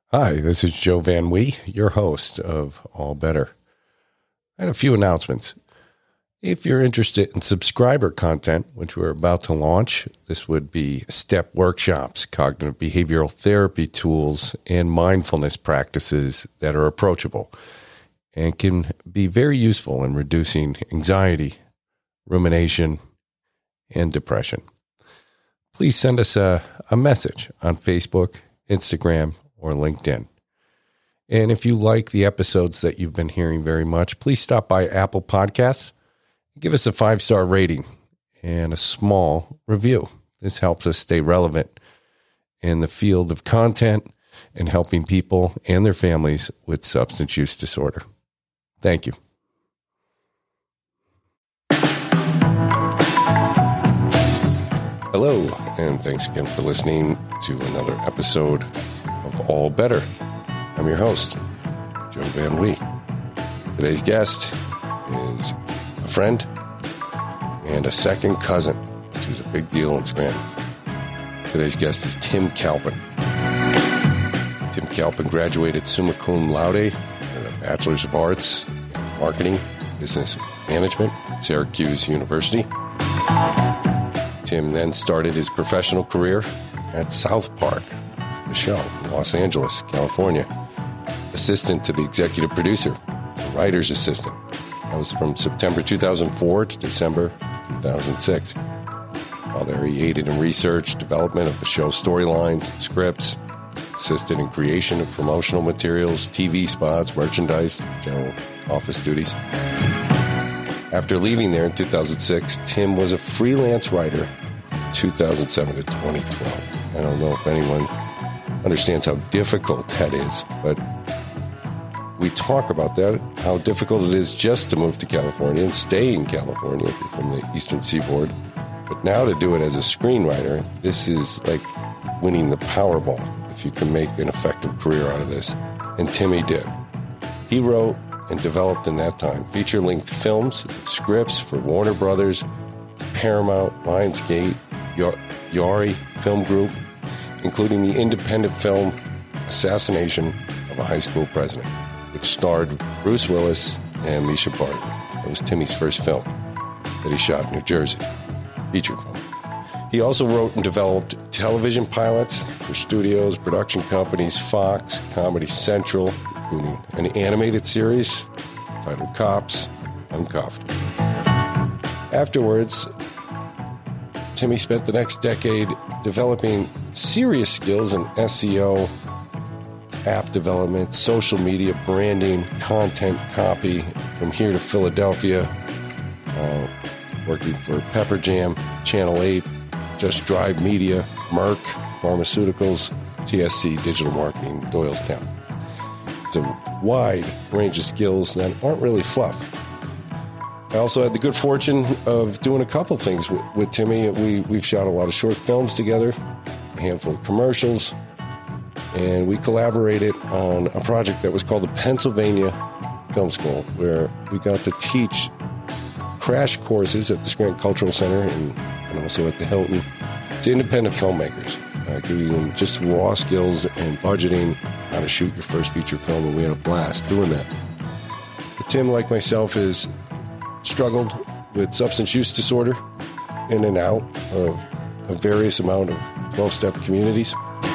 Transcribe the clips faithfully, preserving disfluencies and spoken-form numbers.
Hi, this is Joe Van Wee, your host of All Better. I had a few announcements. If you're interested in subscriber content, which we're about to launch, this would be STEP workshops, cognitive behavioral therapy tools, and mindfulness practices that are approachable and can be very useful in reducing anxiety, rumination, and depression. Please send us a, a message on Facebook, Instagram, or LinkedIn. And if you like the episodes that you've been hearing very much, please stop by Apple Podcasts and give us a five-star rating and a small review. This helps us stay relevant in the field of content and helping people and their families with substance use disorder. Thank you. Hello, and thanks again for listening to another episode of All Better. I'm your host, Joe Van Wee. Today's guest is a friend and a second cousin, which is a big deal in Scranton. Today's guest is Tim Kalpin. Tim Kalpin graduated summa cum laude with a Bachelor's of Arts in Marketing, Business Management, Syracuse University. Tim then started his professional career at South Park, the show in Los Angeles, California. Assistant to the executive producer, the writer's assistant. That was from September two thousand four to December two thousand six. While there, he aided in research, development of the show storylines and scripts, assisted in creation of promotional materials, T V spots, merchandise, general office duties. After leaving there in two thousand six, Tim was a freelance writer from two thousand seven to twenty twelve. I don't know if anyone understands how difficult that is, but we talk about that, how difficult it is just to move to California and stay in California if you're from the Eastern Seaboard. But now to do it as a screenwriter, this is like winning the Powerball if you can make an effective career out of this. And Timmy did. He wrote and developed in that time feature-length films and scripts for Warner Brothers, Paramount, Lionsgate, Yari Film Group, including the independent film Assassination of a High School President, which starred Bruce Willis and Misha Barton. It was Timmy's first film that he shot in New Jersey, feature film. He also wrote and developed television pilots for studios, production companies, Fox, Comedy Central, including an animated series titled Cops Uncuffed. Afterwards, Timmy spent the next decade developing serious skills in S E O, app development, social media, branding, content, copy, from here to Philadelphia, uh, working for Pepper Jam, Channel eight, Just Drive Media, Merck, Pharmaceuticals, T S C, Digital Marketing, Doylestown. It's a wide range of skills that aren't really fluff. I also had the good fortune of doing a couple things with, with Timmy. We, we've shot a lot of short films together, a handful of commercials, and we collaborated on a project that was called the Pennsylvania Film School, where we got to teach crash courses at the Scranton Cultural Center and, and also at the Hilton to independent filmmakers, uh, giving them just raw skills and budgeting, how to shoot your first feature film, and we had a blast doing that. But Tim, like myself, has struggled with substance use disorder in and out of a various amount of twelve-step communities.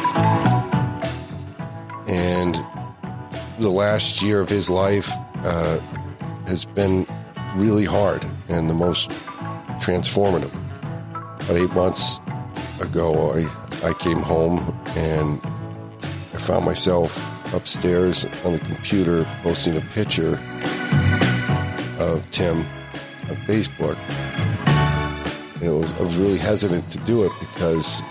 And the last year of his life uh, has been really hard and the most transformative. About eight months ago, I, I came home and I found myself upstairs on the computer posting a picture of Tim on Facebook. And it was, I was really hesitant to do it because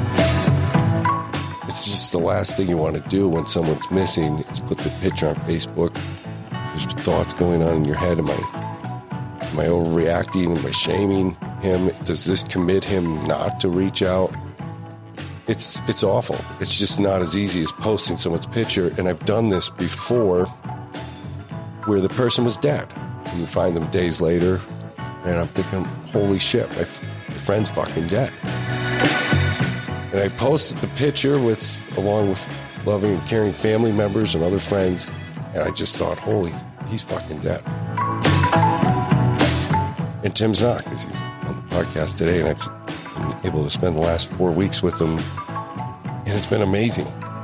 it's just the last thing you want to do when someone's missing is put the picture on Facebook. There's thoughts going on in your head. Am I, am I overreacting? Am I shaming him? Does this commit him not to reach out? It's it's awful. It's just not as easy as posting someone's picture. And I've done this before where the person was dead. And you find them days later, and I'm thinking, holy shit, my, f- my friend's fucking dead. And I posted the picture with, along with loving and caring family members and other friends. And I just thought, holy, he's fucking dead. And Tim's not, because he's on the podcast today, and I've been able to spend the last four weeks with him, and it's been amazing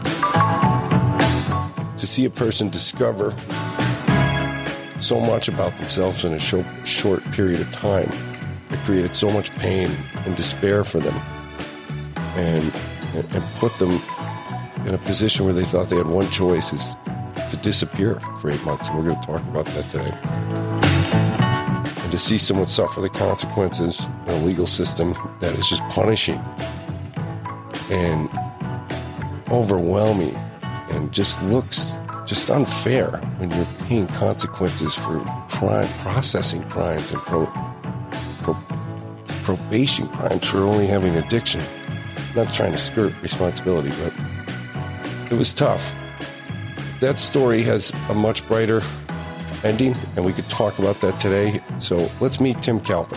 to see a person discover so much about themselves in a short, short period of time. It created so much pain and despair for them, and, and and put them in a position where they thought they had one choice, is to disappear for eight months. And we're going to talk about that today. And to see someone suffer the consequences in a legal system that is just punishing and overwhelming and just looks just unfair when you're paying consequences for crime, processing crimes and pro, pro, probation crimes for only having addiction. I'm not trying to skirt responsibility, but it was tough. That story has a much brighter ending, and we could talk about that today. So let's meet Tim Kalpen.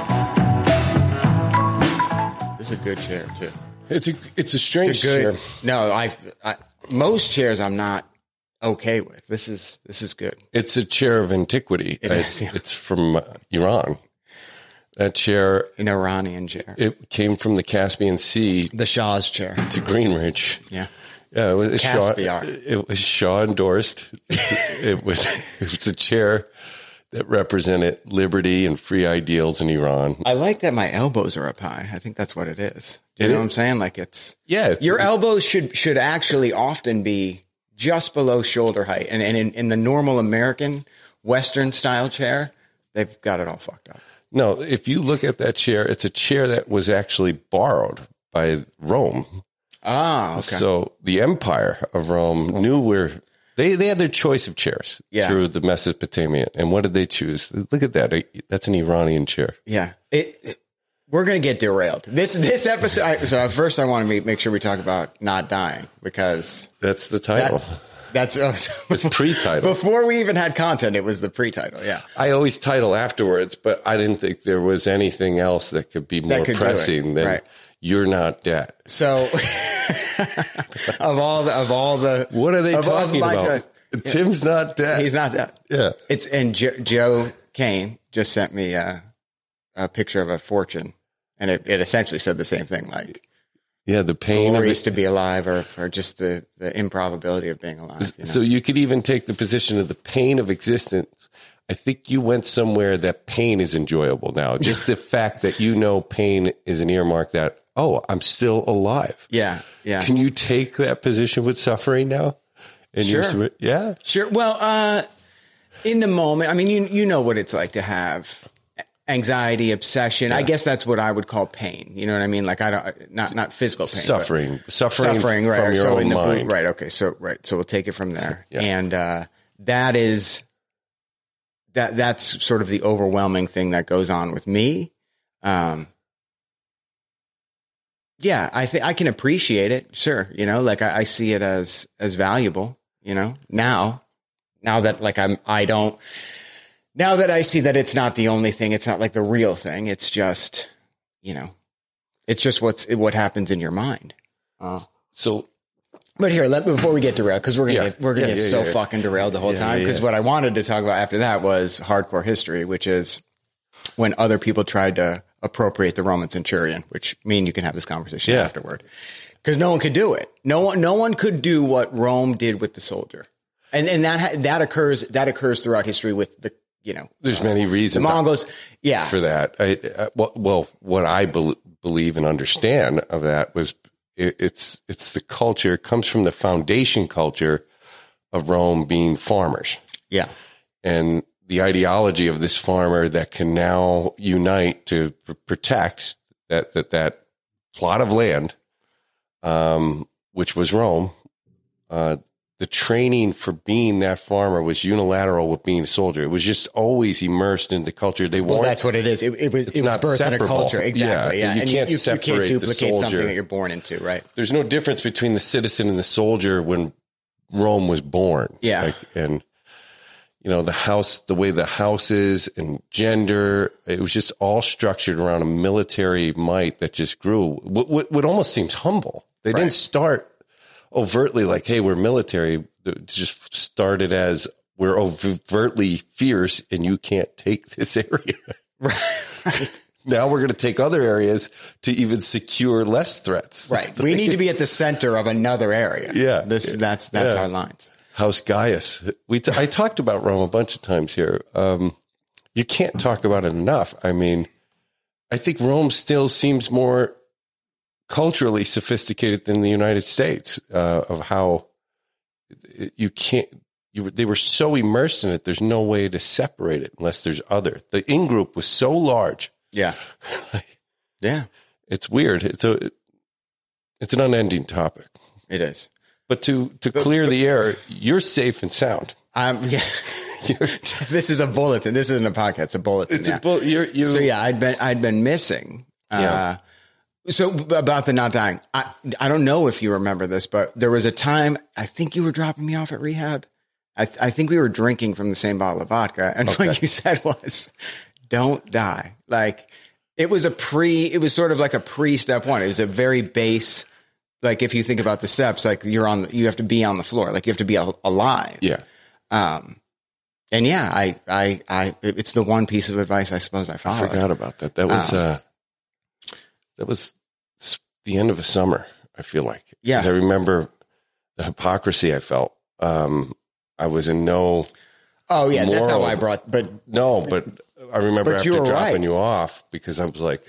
This is a good chair too. It's a it's a strange it's a good, chair. No, I, I most chairs I'm not okay with. This is this is good. It's a chair of antiquity. It is, yeah. It's from uh, Iran. That chair, an Iranian chair. It came from the Caspian Sea, the Shah's chair, to Greenwich. Yeah. Yeah, it was Shaw, Caspiar. it was Shaw endorsed. it was it was a chair that represented liberty and free ideals in Iran. I like that my elbows are up high. I think that's what it is. Do you It know is. what I'm saying? Like it's Yeah, it's, your elbows should should actually often be just below shoulder height. And, and in, in the normal American Western style chair, they've got it all fucked up. No, if you look at that chair, it's a chair that was actually borrowed by Rome. Ah, okay. So the Empire of Rome knew where they, they had their choice of chairs Yeah. through the Mesopotamian. And what did they choose? Look at that. That's an Iranian chair. Yeah. It, it, we're going to get derailed. This this episode. I, so first I want to make, make sure we talk about not dying, because That's the title. that, that's oh, so It's pre-title. Before we even had content, it was the pre-title. Yeah. I always title afterwards, but I didn't think there was anything else that could be more could do pressing it. than Right. You're Not Dead. So of all the, of all the, What are they of, talking of my about? time- Tim's not dead. He's not dead. Yeah. It's, and jo- Joe Kane just sent me a, a picture of a fortune, and it, it essentially said the same thing. Like, Yeah, the pain of glorious it. to be alive, or, or just the, the improbability of being alive. You know? So you could even take the position of the pain of existence. I think you went somewhere that pain is enjoyable now. Just the fact that you know pain is an earmark that, oh, I'm still alive. yeah. Yeah. Can you take that position with suffering now? And Sure. you're- yeah. Sure. Well, uh, in the moment, I mean, you you know what it's like to have anxiety, obsession. I guess that's what I would call pain. You know what I mean? Like I don't, not not physical pain, but Suffering. Suffering, suffering, right? from your so own in the mind. boot, right? Okay, so right, so we'll take it from there, Yeah. and uh, that is that that's sort of the overwhelming thing that goes on with me. Um, yeah, I think I can appreciate it. Sure, you know, like I, I see it as as valuable. You know, now, now that like I'm, I don't. Now that I see that it's not the only thing, it's not like the real thing. It's just, you know, it's just what's what happens in your mind. Uh, So but here, let before we get derailed, because we're gonna Yeah. get, we're gonna Yeah, get yeah, so yeah. fucking derailed the whole Yeah, time. yeah, Because yeah. what I wanted to talk about after that was hardcore history, which is when other people tried to appropriate the Roman centurion. Which me and you can have this conversation Yeah. afterward, because no one could do it. No one, no one could do what Rome did with the soldier, and and that ha- that occurs that occurs throughout history with the you know there's many the reasons Mongols. Yeah, for that. I, uh, well, well, what I bel believe and understand of that was it, it's it's the culture. It comes from the foundation culture of Rome being farmers, yeah, and the ideology of this farmer that can now unite to pr- protect that that that plot of land, um, which was Rome. Uh, the training for being that farmer was unilateral with being a soldier. It was just always immersed in the culture. They well, weren't. that's what it is. It, it was It's it was not birthed in a separable. culture, exactly. Yeah, Yeah, you and can't you, you, separate can't the duplicate soldier. something that you're born into, right? There's no difference between the citizen and the soldier when Rome was born. Yeah. Like, and, you know, the house, the way the houses and gender, it was just all structured around a military might that just grew. What, what, what almost seems humble. They Right. didn't start overtly like, hey, we're military. It just started as we're overtly fierce and you can't take this area. Right. Now we're going to take other areas to even secure less threats. Right. We need to be at the center of another area. Yeah. This, that's, that's yeah. our lines. House Gaius. We t- I talked about Rome a bunch of times here. Um, you can't talk about it enough. I mean, I think Rome still seems more culturally sophisticated than the United States, uh, of how you can't, you, they were so immersed in it. There's no way to separate it unless there's other. The in-group was so large. Yeah. Yeah. It's weird. It's a, it's an unending topic. It is. But to, to clear the air, you're safe and sound. Um, yeah. This is a bulletin. This isn't a podcast. It's a bulletin. It's yeah. a bull. You're, you. So yeah, I'd been, I'd been missing. Yeah. Uh, so about the not dying, I, I don't know if you remember this, but there was a time, I think you were dropping me off at rehab. I, I think we were drinking from the same bottle of vodka. And Okay. what you said was, don't die. Like it was a pre, it was sort of like a pre step one. It was a very base. Like if you think about the steps, like you're on, you have to be on the floor. Like you have to be al- alive. Yeah. Um, and yeah, I, I, I, it's the one piece of advice I suppose I I followed. forgot about that. That was, Um, uh, that was s- the end of a summer. I feel like, Yeah. 'Cause I remember the hypocrisy I felt. Um, I was in no, Oh yeah, that's how moral- I brought, but no, but I remember But you after were dropping right. you off because I was like,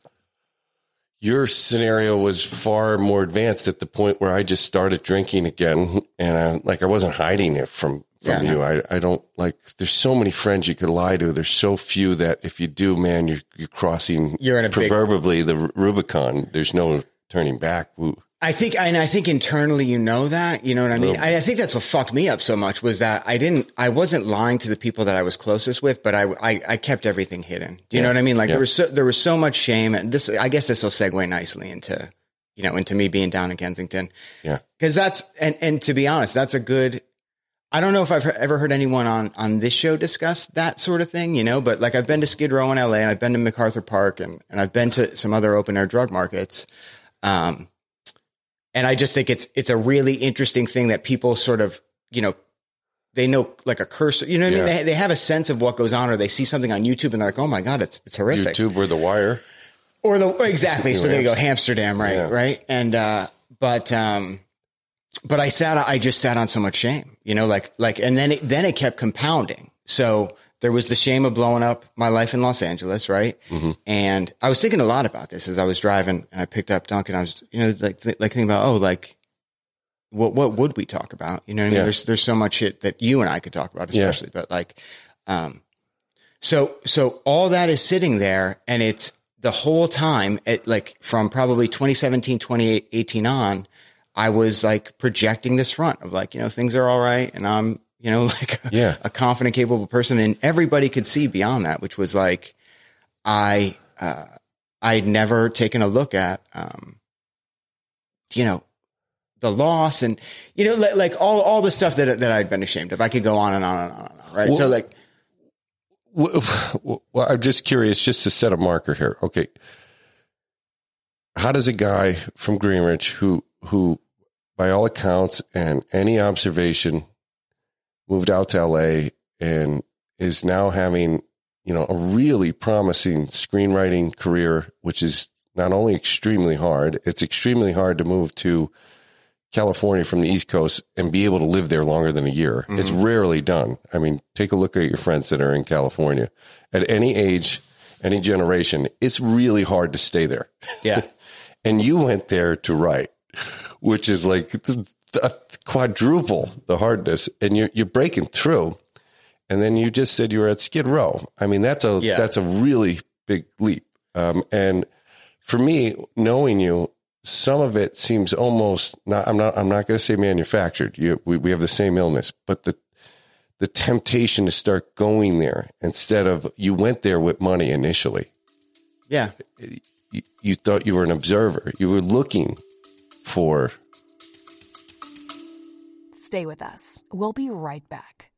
your scenario was far more advanced at the point where I just started drinking again. And I, like, I wasn't hiding it from, from Yeah, you. no. I, I don't like, there's so many friends you could lie to. There's so few that if you do, man, you're, you're crossing You're in a big- proverbially the Rubicon. There's no turning back. Woo. I think, and I think internally, you know that, you know what I mean? Yeah. I, I think that's what fucked me up so much was that I didn't, I wasn't lying to the people that I was closest with, but I, I, I kept everything hidden. Do you Yeah. know what I mean? Like Yeah. there was so, there was so much shame, and this, I guess this will segue nicely into, you know, into me being down in Kensington. Yeah. Cause that's, and, and to be honest, that's a good, I don't know if I've he- ever heard anyone on, on this show discuss that sort of thing, you know, but like I've been to Skid Row in L A and I've been to MacArthur Park and, and I've been to some other open air drug markets. Um, And I just think it's it's a really interesting thing that people sort of, you know, they know like a cursor, you know what Yeah. I mean? They, they have a sense of what goes on, or they see something on YouTube and they're like, oh my God, it's it's horrific. YouTube or The Wire. Or the or exactly. So there you go, Amsterdam, right? Yeah. Right. And uh but um but I sat I just sat on so much shame, you know, like like and then it then it kept compounding. So there was the shame of blowing up my life in Los Angeles, right? Mm-hmm. And I was thinking a lot about this as I was driving, and I picked up Duncan. I was, you know, like th- like thinking about, oh, like what what would we talk about? You know what I mean? Yeah. There's there's so much shit that you and I could talk about, especially. Yeah. But like, um, so so all that is sitting there, and it's the whole time, it, like from probably twenty seventeen, twenty eighteen on, I was like projecting this front of like, you know, things are all right, and I'm, you know, like a, Yeah. a confident, capable person. And everybody could see beyond that, which was like, I, uh, I'd never taken a look at, um, you know, the loss and, you know, like, like all, all the stuff that, that I'd been ashamed of. I could go on and on and on and on. Right. Well, so like, Well, well, I'm just curious, just to set a marker here. Okay. How does a guy from Greenwich who, who by all accounts and any observation moved out to L A and is now having, you know, a really promising screenwriting career, which is not only extremely hard, it's extremely hard to move to California from the East Coast and be able to live there longer than a year. Mm-hmm. It's rarely done. I mean, take a look at your friends that are in California at any age, any generation. It's really hard to stay there. yeah. And you went there to write, which is like a quadruple the hardness, and you're, you're breaking through. And then you just said you were at Skid Row. I mean, that's a, Yeah. that's a really big leap. Um, and for me, knowing you, some of it seems almost not, I'm not, I'm not going to say manufactured. You, we, we have the same illness, but the, the temptation to start going there instead of you went there with money initially. Yeah. You, you thought you were an observer. You were looking for. Stay with us. We'll be right back.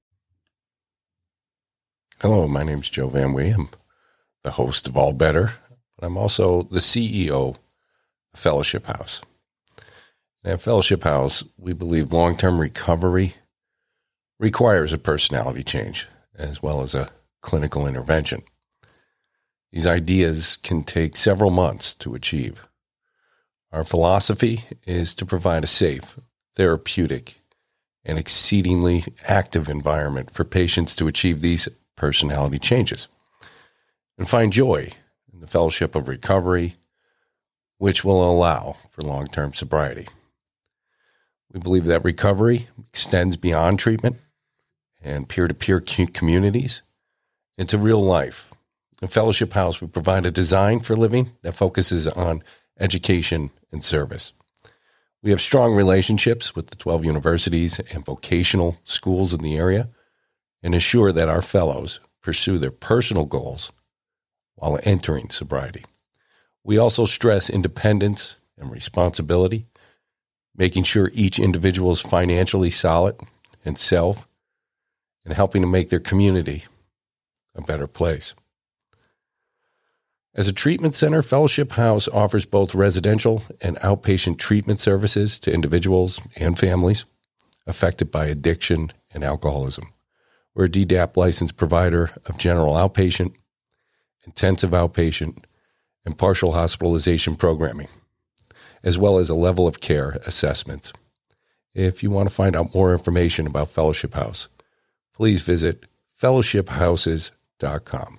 Hello, my name's Joe Van Wee. I'm the host of All Better, but I'm also the C E O of Fellowship House. At Fellowship House, we believe long-term recovery requires a personality change as well as a clinical intervention. These ideas can take several months to achieve. Our philosophy is to provide a safe, therapeutic, and exceedingly active environment for patients to achieve these personality changes and find joy in the fellowship of recovery, which will allow for long-term sobriety. We believe that recovery extends beyond treatment and peer-to-peer communities into real life. In Fellowship House, we provide a design for living that focuses on education and service. We have strong relationships with the twelve universities and vocational schools in the area and ensure that our fellows pursue their personal goals while entering sobriety. We also stress independence and responsibility, making sure each individual is financially solid and self, and helping to make their community a better place. As a treatment center, Fellowship House offers both residential and outpatient treatment services to individuals and families affected by addiction and alcoholism. We're a D D A P licensed provider of general outpatient, intensive outpatient, and partial hospitalization programming, as well as a level of care assessments. If you want to find out more information about Fellowship House, please visit fellowship houses dot com.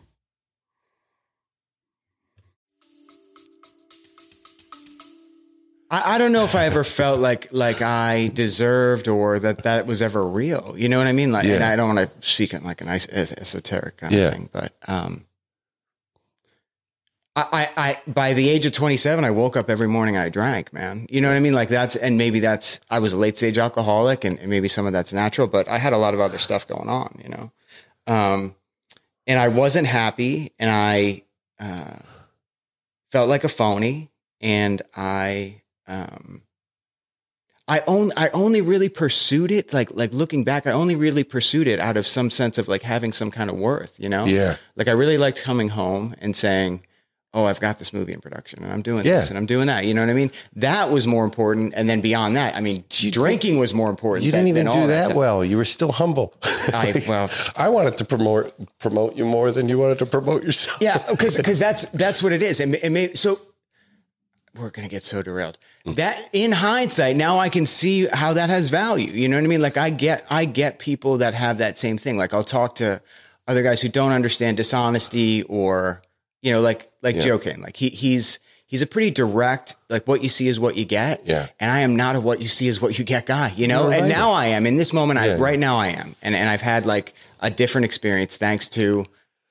I, I don't know if I ever felt like like I deserved or that that was ever real. You know what I mean? Like, Yeah. and I don't want to speak in like an es- es- esoteric kind Yeah. of thing, but um, I, I, I by the age of twenty-seven, I woke up every morning I drank, man. You know what I mean? Like that's, and maybe that's, I was a late stage alcoholic, and, and maybe some of that's natural, but I had a lot of other stuff going on, you know. Um, and I wasn't happy, and I uh, felt like a phony, and I. Um, I only, I only really pursued it. Like, like looking back, I only really pursued it out of some sense of like having some kind of worth, you know? Yeah. Like I really liked coming home and saying, oh, I've got this movie in production and I'm doing Yeah. this and I'm doing that. You know what I mean? That was more important. And then beyond that, I mean, drinking was more important. You than, didn't even than do all that stuff. well. You were still humble. I, well, I wanted to promote promote you more than you wanted to promote yourself. yeah, because, because that's, that's what it is. And, and maybe, so we're going to get so derailed that in hindsight, now I can see how that has value. You know what I mean? Like I get, I get people that have that same thing. Like I'll talk to other guys who don't understand dishonesty or, you know, like, like Yeah. Joe Kane, like he, he's, he's a pretty direct, like what you see is what you get. Yeah. And I am not a what you see is what you get guy, you know? You're And right. now I am in this moment. I, Yeah. right now I am. And, and I've had like a different experience thanks to,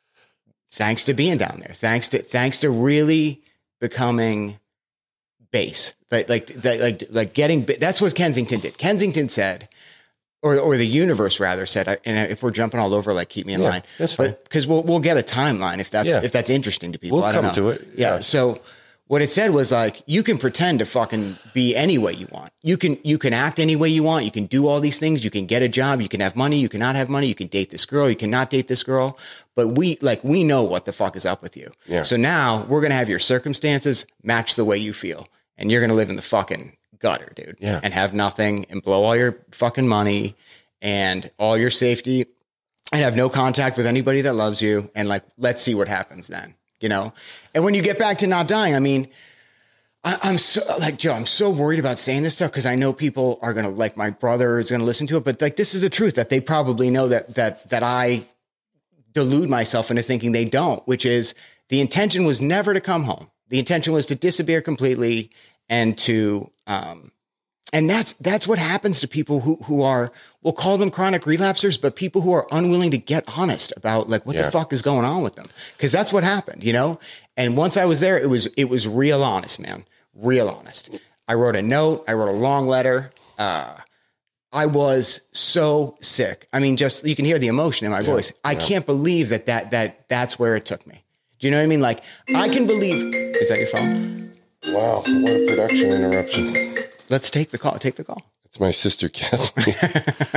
thanks to being down there, thanks to, thanks to really becoming base, like, like, like, like getting, that's what Kensington did. Kensington said, or, or the universe rather said, and if we're jumping all over, like keep me in Yeah, line. that's fine. Because we'll, we'll get a timeline if that's, Yeah. if that's interesting to people. We'll I don't come know. to it. Yeah. Yeah. So what it said was like, you can pretend to fucking be any way you want. You can, you can act any way you want. You can do all these things. You can get a job. You can have money. You cannot have money. You can date this girl. You cannot date this girl. But we, like, we know what the fuck is up with you. Yeah. So now we're going to have your circumstances match the way you feel. And you're going to live in the fucking gutter, dude. Yeah. And have nothing and blow all your fucking money and all your safety and have no contact with anybody that loves you. And like, let's see what happens then, you know? And when you get back to not dying, I mean, I, I'm so like, Joe, I'm so worried about saying this stuff because I know people are going to, like, my brother is going to listen to it, but like, this is the truth that they probably know that, that, that I delude myself into thinking they don't, which is the intention was never to come home. The intention was to disappear completely and to, um, and that's, that's what happens to people who, who are, we'll call them chronic relapsers, but people who are unwilling to get honest about like what Yeah. the fuck is going on with them. Cause that's what happened, you know? And once I was there, it was, it was real honest, man, real honest. I wrote a note. I wrote a long letter. Uh, I was so sick. I mean, just, you can hear the emotion in my voice. I yeah. can't believe that, that, that that's where it took me. Do you know what I mean? Like, I can believe, is that your phone? Wow, what a production interruption. Let's take the call. Take the call. It's my sister, Kathleen.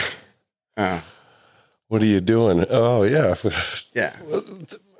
Uh, What are you doing? Oh, yeah. yeah.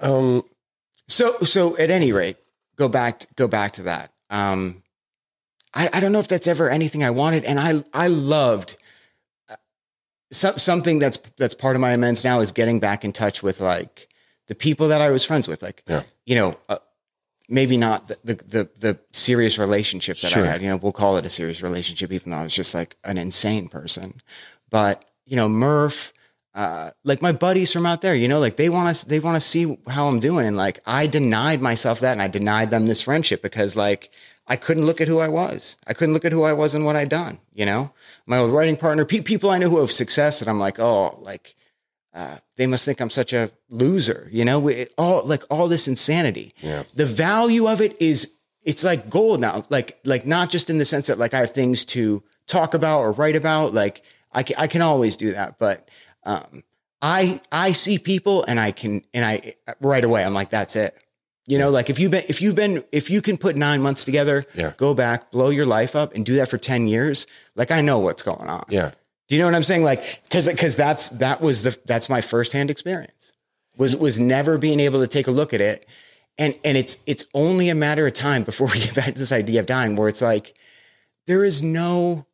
Um, So, so at any rate, go back, go back to that. Um, I, I don't know if that's ever anything I wanted. And I, I loved uh, some, something that's, that's part of my amends now is getting back in touch with like the people that I was friends with. Like, yeah. you know, uh, maybe not the, the, the, the serious relationship that sure. I had, you know, we'll call it a serious relationship, even though I was just like an insane person. But, you know, Murph, uh, like my buddies from out there, you know, like they want to, they want to see how I'm doing. And like, I denied myself that and I denied them this friendship because like, I couldn't look at who I was. I couldn't look at who I was and what I'd done, you know, my old writing partner, pe- people I knew who have success that I'm like, oh, like, uh, they must think I'm such a loser, you know, we, all like all this insanity. Yeah. The value of it is, it's like gold now, like, like not just in the sense that like I have things to talk about or write about. Like I can, I can always do that, but, um, I, I see people and I can, and I right away, I'm like, that's it. You know, like if you've been, if you've been, if you can put nine months together, yeah. go back, blow your life up and do that for ten years. Like I know what's going on. Yeah. Do you know what I'm saying? Like, cause, cause that's, that was the, that's my firsthand experience was, was never being able to take a look at it. And, and it's, it's only a matter of time before we get back to this idea of dying where it's like, there is no,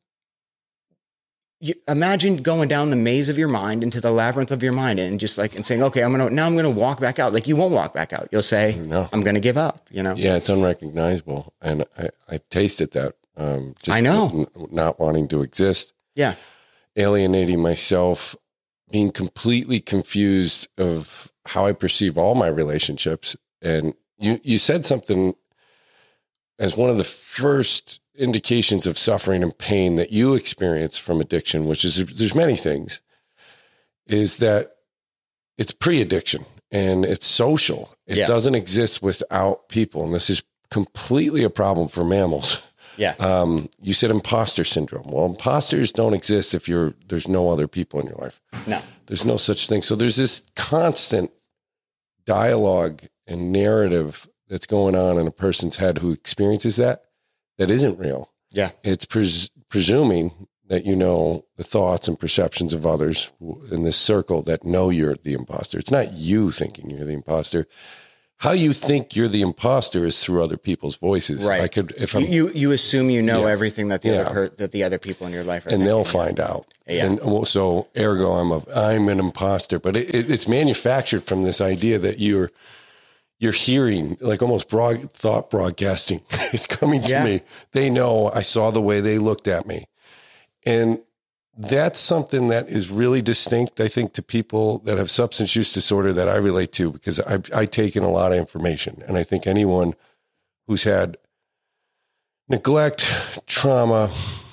you imagine going down the maze of your mind into the labyrinth of your mind and just like, and saying, okay, I'm going to, now I'm going to walk back out. Like you won't walk back out. You'll say, no. I'm going to give up, you know? Yeah. It's unrecognizable. And I, I tasted that, um, just I know n- not wanting to exist. Yeah. Alienating myself, being completely confused of how I perceive all my relationships. And you, you said something as one of the first indications of suffering and pain that you experience from addiction, which is there's many things, is that it's pre-addiction and it's social. It yeah. doesn't exist without people. And this is completely a problem for mammals. Yeah. Um, you said imposter syndrome. Well, imposters don't exist if you're, there's no other people in your life. No, there's no such thing. So there's this constant dialogue and narrative that's going on in a person's head who experiences that, that isn't real. Yeah. It's pres- presuming that you know the thoughts and perceptions of others in this circle that know you're the imposter. It's not you thinking you're the imposter. How you think you're the imposter is through other people's voices. Right. I could, if I'm, you, you assume you know yeah. everything that the yeah. other per, that the other people in your life are and they'll thinking. find out. Yeah. And so ergo, I'm a, I'm an imposter, but it, it, it's manufactured from this idea that you're, you're hearing like almost broad thought broadcasting. It's coming to yeah. me. They know I saw the way they looked at me. And that's something that is really distinct, I think, to people that have substance use disorder that I relate to, because I've, I've taken a lot of information. And I think anyone who's had neglect, trauma,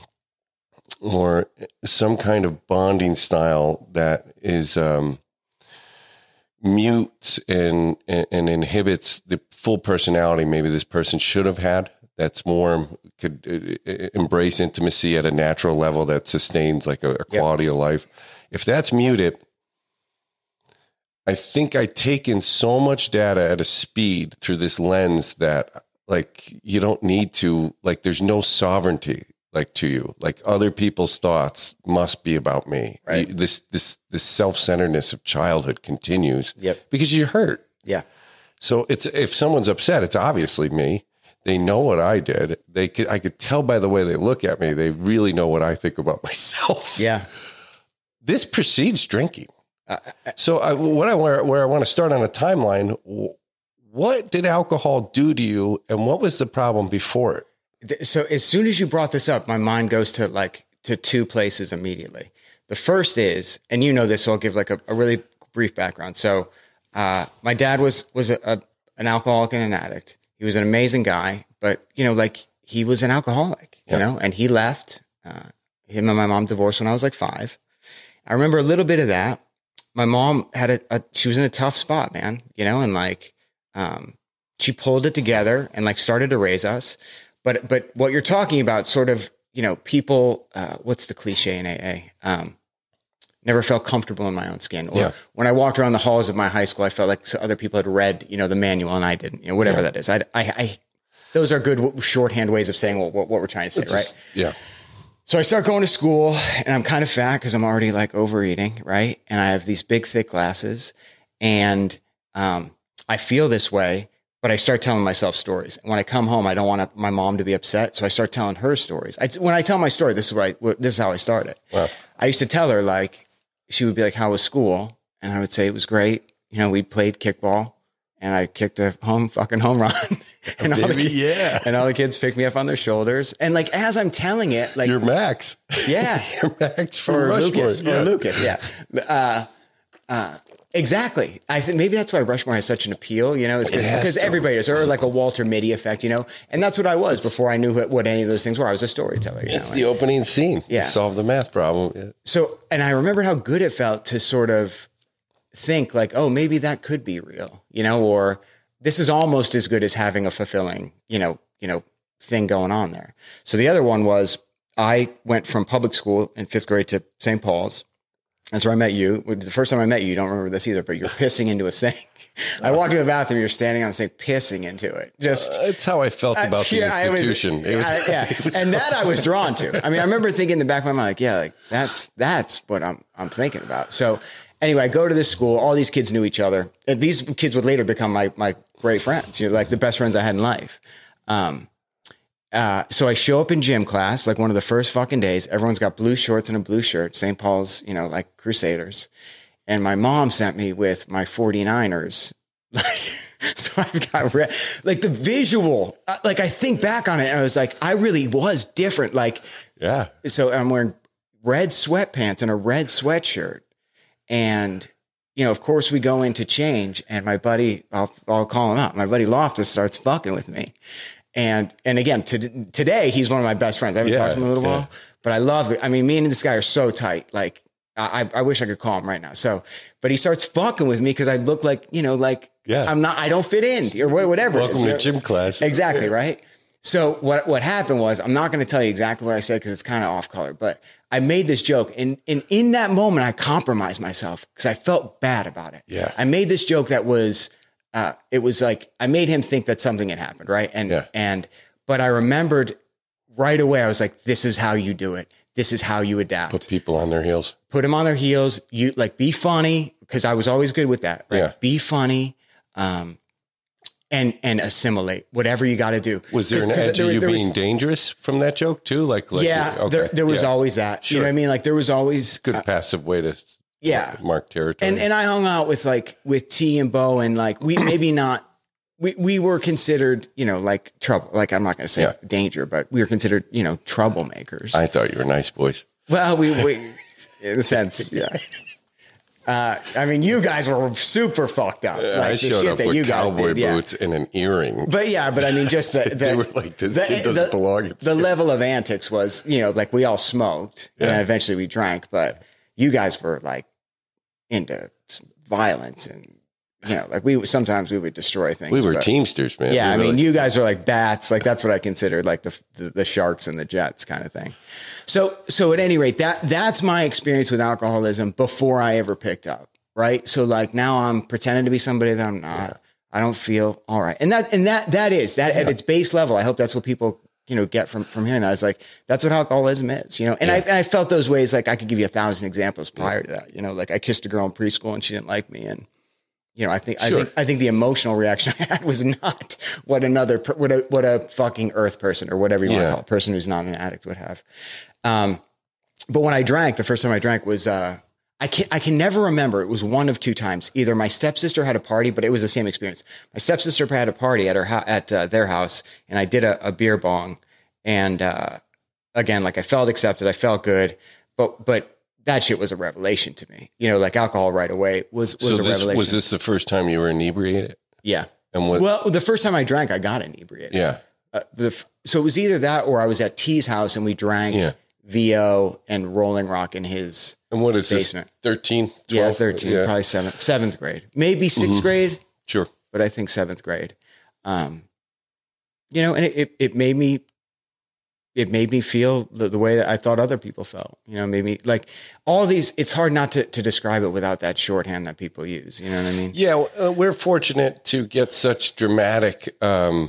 or some kind of bonding style that is, um, mutes and, and and inhibits the full personality maybe this person should have had, that's more could uh, embrace intimacy at a natural level that sustains like a, a quality yep. of life. If that's muted, I think I take in so much data at a speed through this lens that like you don't need to, like there's no sovereignty like to you, like other people's thoughts must be about me. Right. You, this, this, this self-centeredness of childhood continues yep. because you're hurt. Yeah. So it's, if someone's upset, it's obviously me. They know what I did. They could, I could tell by the way they look at me. They really know what I think about myself. Yeah. This precedes drinking. Uh, I, so I, what I where, where I want to start on a timeline, what did alcohol do to you and what was the problem before it? So as soon as you brought this up, my mind goes to like to two places immediately. The first is, and you know this, so I'll give like a, a really brief background. So uh, my dad was was a, a, an alcoholic and an addict. He was an amazing guy, but you know, like he was an alcoholic, you yeah. know, and he left. Uh, him and my mom divorced when I was like five. I remember a little bit of that. My mom had a, a she was in a tough spot, man, you know, and like um, she pulled it together and like started to raise us. But but what you're talking about, sort of, you know, people, uh, what's the cliche in A A? Um, never felt comfortable in my own skin. Or yeah. when I walked around the halls of my high school, I felt like other people had read, you know, the manual and I didn't, you know, whatever yeah. that is. I, I, I, those are good shorthand ways of saying what, what, what we're trying to say, it's right? Just, yeah. So I start going to school and I'm kind of fat because I'm already like overeating, right? And I have these big, thick glasses and um, I feel this way. but I start telling myself stories. When I come home, I don't want my mom to be upset. So I start telling her stories. I, when I tell my story, this is what I, this is how I started. Wow. I used to tell her, like, she would be like, how was school? And I would say, it was great. You know, we played kickball and I kicked a home fucking home run. and, all Baby, the kids, yeah. and all the kids picked me up on their shoulders. And like, as I'm telling it, like, You're Max. yeah. You're Max from or Rushmore. Lucas, yeah. or Lucas. Yeah. Uh, uh, exactly. I think maybe that's why Rushmore has such an appeal, you know, is because everybody is, or like a Walter Mitty effect, you know, and that's what I was before I knew what, what any of those things were. I was a storyteller. You It's know? the and, opening scene. Yeah. You solve the math problem. Yeah. So, and I remember how good it felt to sort of think like, oh, maybe that could be real, you know, or this is almost as good as having a fulfilling, you know, you know, thing going on there. So the other one was I went from public school in fifth grade to Saint Paul's. That's where I met you. The first time I met you, you don't remember this either, but you're pissing into a sink. I walked into the bathroom, you're standing on the sink, pissing into it. Just Uh, that's how I felt about I, the yeah, institution. I was, it was, I, yeah. it was and that I was drawn to. I mean, I remember thinking in the back of my mind, like, yeah, like that's, that's what I'm, I'm thinking about. So anyway, I go to this school, all these kids knew each other. And these kids would later become my, my great friends, you know, like the best friends I had in life. Um, Uh, so I show up in gym class, like one of the first fucking days. Everyone's got blue shorts and a blue shirt, Saint Paul's, you know, like Crusaders. And my mom sent me with my forty-niners. Like, so I've got red, like the visual, uh, like I think back on it and I was like, I really was different. Like, yeah. So I'm wearing red sweatpants and a red sweatshirt. And, you know, of course we go in to change and my buddy, I'll, I'll call him out. My buddy Loftus starts fucking with me. And, and again, to, today, he's one of my best friends. I haven't Yeah, talked to him in a little yeah. while, but I love it. I mean, me and this guy are so tight. Like, I, I wish I could call him right now. So, but he starts fucking with me because I look like, you know, like, Yeah. I'm not, I don't fit in or whatever. it Welcome is, to you know? gym class. Exactly. Right. So what, what happened was, I'm not going to tell you exactly what I said because it's kind of off color, but I made this joke. And, and in that moment, I compromised myself because I felt bad about it. Yeah. I made this joke that was, uh, it was like, I made him think that something had happened. Right. And, Yeah. and, but I remembered right away, I was like, this is how you do it. This is how you adapt. Put people on their heels. Put them on their heels. You like, be funny. Cause I was always good with that. Right. Yeah. Be funny. Um, and, and assimilate whatever you got to do. Was there 'Cause- an 'cause edge there of was- you there was- being dangerous from that joke too? Like, like yeah, okay, there, there was yeah. always that, you know Sure. what I mean? Like there was always, Good uh, passive way to yeah. mark territory. And, and I hung out with like, with T and Bo and like, we maybe not, we, we were considered, you know, like trouble, like I'm not going to say Yeah. danger, but we were considered, you know, troublemakers. I thought you were nice boys. Well, we, we, in a sense, yeah. Uh, I mean, you guys were super fucked up. Yeah, like I the showed shit up that with you guys cowboy did, yeah. boots and an earring. But yeah, but I mean, just the, the They were like, this kid doesn't belong at The school. level of antics was, you know, like we all smoked and Yeah. then eventually we drank, but you guys were like into violence and, you know, like we sometimes we would destroy things. We were but- teamsters, man. Yeah, We I were mean, like- you guys are like bats. Like that's what I considered like the, the the sharks and the jets kind of thing. So so at any rate, that that's my experience with alcoholism before I ever picked up. Right. So like now I'm pretending to be somebody that I'm not. Yeah. I don't feel all right. And that and that that is that at its base level. I hope that's what people, you know, get from from hearing that. It's like that's what alcoholism is, you know. And I and I felt those ways. Like I could give you a thousand examples prior to that. You know, like I kissed a girl in preschool and she didn't like me, and you know, I think, Sure. I think, I think the emotional reaction I had was not what another, per- what a, what a fucking earth person or whatever you want Yeah. to call it, person who's not an addict would have. Um, but when I drank, the first time I drank was, uh, I can, I can never remember. It was one of two times. Either my stepsister had a party, but it was the same experience. My stepsister had a party at her, ho- at uh, their house, and I did a, a beer bong. And, uh, again, like I felt accepted. I felt good, but, but, that shit was a revelation to me. You know, like alcohol right away was, was so a this, revelation. was this the first time you were inebriated? Yeah. And what? Well, the first time I drank, I got inebriated. yeah. Uh, the, f- so it was either that or I was at T's house and we drank Yeah. V O and Rolling Rock in his And what is basement. this? thirteen, Yeah, twelve? thirteen, Yeah. probably seventh, seventh grade, maybe sixth Mhm. grade, Sure. but I think seventh grade. Um, you know, and it, it, it made me, it made me feel the, the way that I thought other people felt, you know, made me like all these, it's hard not to, to describe it without that shorthand that people use. You know what I mean? Yeah, uh, we're fortunate to get such dramatic um,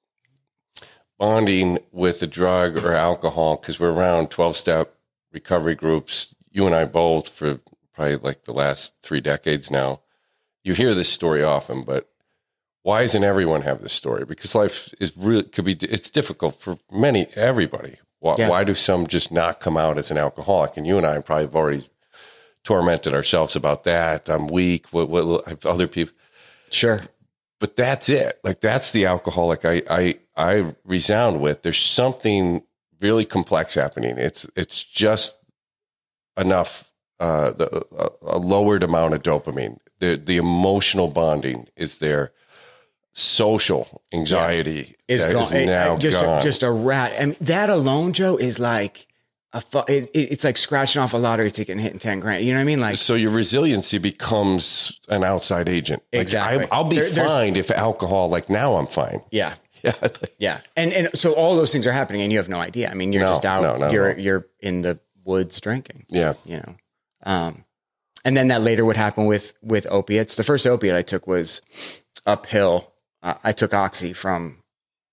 bonding with the drug or alcohol because we're around twelve-step recovery groups. You and I both for probably like the last three decades now. You hear this story often, but why doesn't everyone have this story? Because life is really, could be, it's difficult for many, everybody. Why, Yeah. why do some just not come out as an alcoholic? And you and I probably have already tormented ourselves about that. I'm weak. What, what, other people. Sure. But that's it. Like, that's the alcoholic I, I, I resound with. There's something really complex happening. It's, it's just enough, uh, the, a, a lowered amount of dopamine. The, the emotional bonding is there. Social anxiety Yeah. is that gone. is now just, gone. just a rat. And that alone, Joe, is like a, fu- it, it, it's like scratching off a lottery ticket and hitting ten grand. You know what I mean? Like, So your resiliency becomes an outside agent. Like, Exactly. I, I'll be There- there's- fine if alcohol, like now I'm fine. yeah. Yeah. Like, Yeah. And, and so all those things are happening and you have no idea. I mean, you're No, just out, no, not at you're, all. you're in the woods drinking, yeah. you know? Um, and then that later would happen with, with opiates. The first opiate I took was a pill. Uh, I took Oxy from,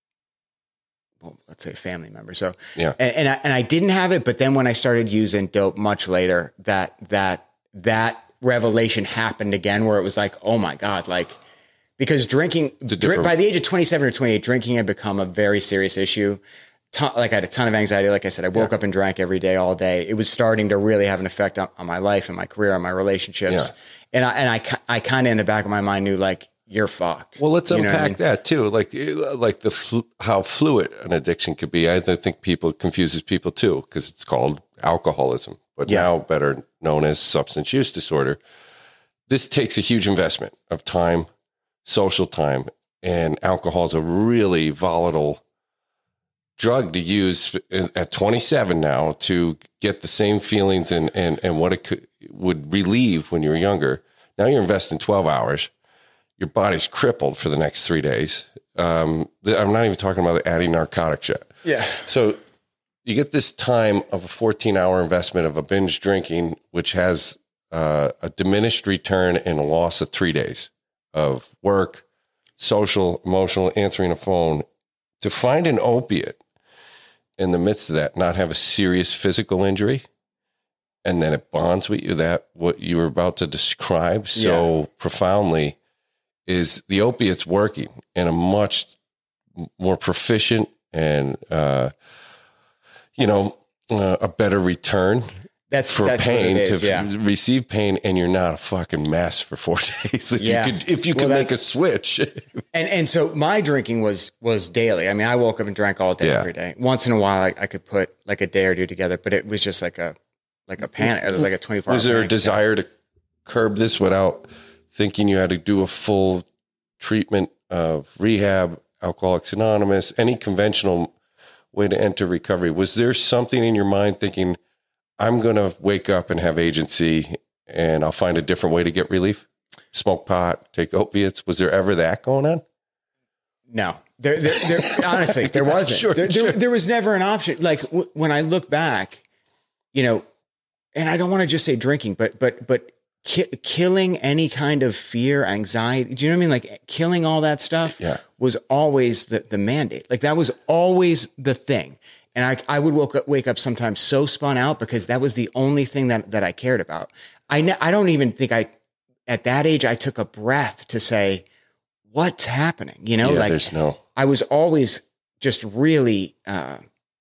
well, let's say a family member. So, Yeah. and, and I, and I didn't have it, but then when I started using dope much later, that, that, that revelation happened again, where it was like, oh my God, like, because drinking a drink, different- by the age of twenty-seven or twenty-eight, drinking had become a very serious issue. Ton, like I had a ton of anxiety. Like I said, I woke Yeah. up and drank every day, all day. It was starting to really have an effect on, on my life and my career, on my relationships. Yeah. And I, and I, ki- I kind of in the back of my mind knew like, you're fucked. Well, let's You know what unpack I mean? that too. Like, like the flu- how fluid an addiction could be. I think people it confuses people too, because it's called alcoholism, but Yeah. now better known as substance use disorder. This takes a huge investment of time, social time, and alcohol is a really volatile drug to use at twenty-seven now to get the same feelings and, and, and what it could, would relieve when you were younger. Now you're investing twelve hours. Your body's crippled for the next three days. Um, the, I'm not even talking about adding narcotics yet. Yeah. So you get this time of a fourteen hour investment of a binge drinking, which has uh, a diminished return and a loss of three days of work, social, emotional, answering a phone. To find an opiate in the midst of that, not have a serious physical injury, and then it bonds with you, that what you were about to describe so Yeah. profoundly, is the opiates working in a much more proficient and, uh, you know, uh, a better return That's for that's what pain it to is, yeah. f- receive pain, and you're not a fucking mess for four days. If Yeah. you could, if you Well, could make a that's- switch. And and so my drinking was was daily. I mean, I woke up and drank all day Yeah. every day. Once in a while, I, I could put like a day or two together, but it was just like a like a panic. It was like a twenty-four. Was hour there a panic. desire to curb this without thinking you had to do a full treatment of rehab, Alcoholics Anonymous, any conventional way to enter recovery? Was there something in your mind thinking, I'm going to wake up and have agency and I'll find a different way to get relief? Smoke pot, take opiates. Was there ever that going on? No, there, there, there honestly, there Yeah, wasn't. sure, there, sure. there, there was never an option. Like w- when I look back, you know, and I don't want to just say drinking, but but but ki- killing any kind of fear, anxiety. Do you know what I mean? Like killing all that stuff Yeah. was always the the mandate. Like that was always the thing. And I I would wake up, wake up sometimes so spun out because that was the only thing that that I cared about. I ne- I don't even think I at that age I took a breath to say, what's happening? You know, yeah, like there's no. I was always just really, uh,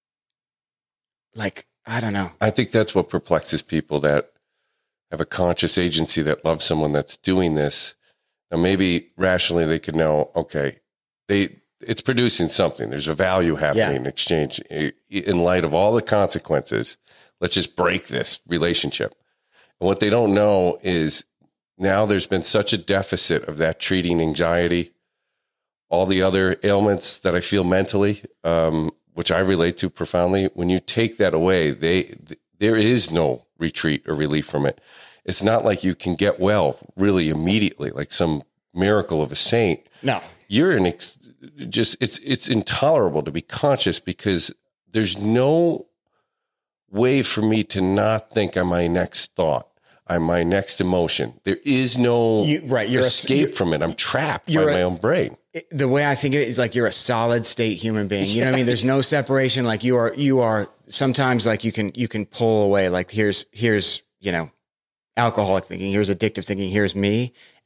like, I don't know. I think that's what perplexes people that have a conscious agency that love someone that's doing this. Now, maybe rationally they could know, okay, they it's producing something. There's a value happening Yeah. in exchange. In light of all the consequences, let's just break this relationship. And what they don't know is now there's been such a deficit of that treating anxiety, all the other ailments that I feel mentally, um, which I relate to profoundly. When you take that away, they th- there is no retreat or relief from it. It's not like you can get well really immediately, like some miracle of a saint. No. You're in ex- just it's it's intolerable to be conscious because there's no way for me to not think on my next thought, on my next emotion. There is no You- right, you're a- escape you're- from it. I'm trapped by you're a- my own brain. It- the way I think of it is like you're a solid state human being. You know what I mean? There's no separation. Like you are, you are sometimes like you can, you can pull away. Like here's, here's, you know, alcoholic thinking, here's addictive thinking, here's me.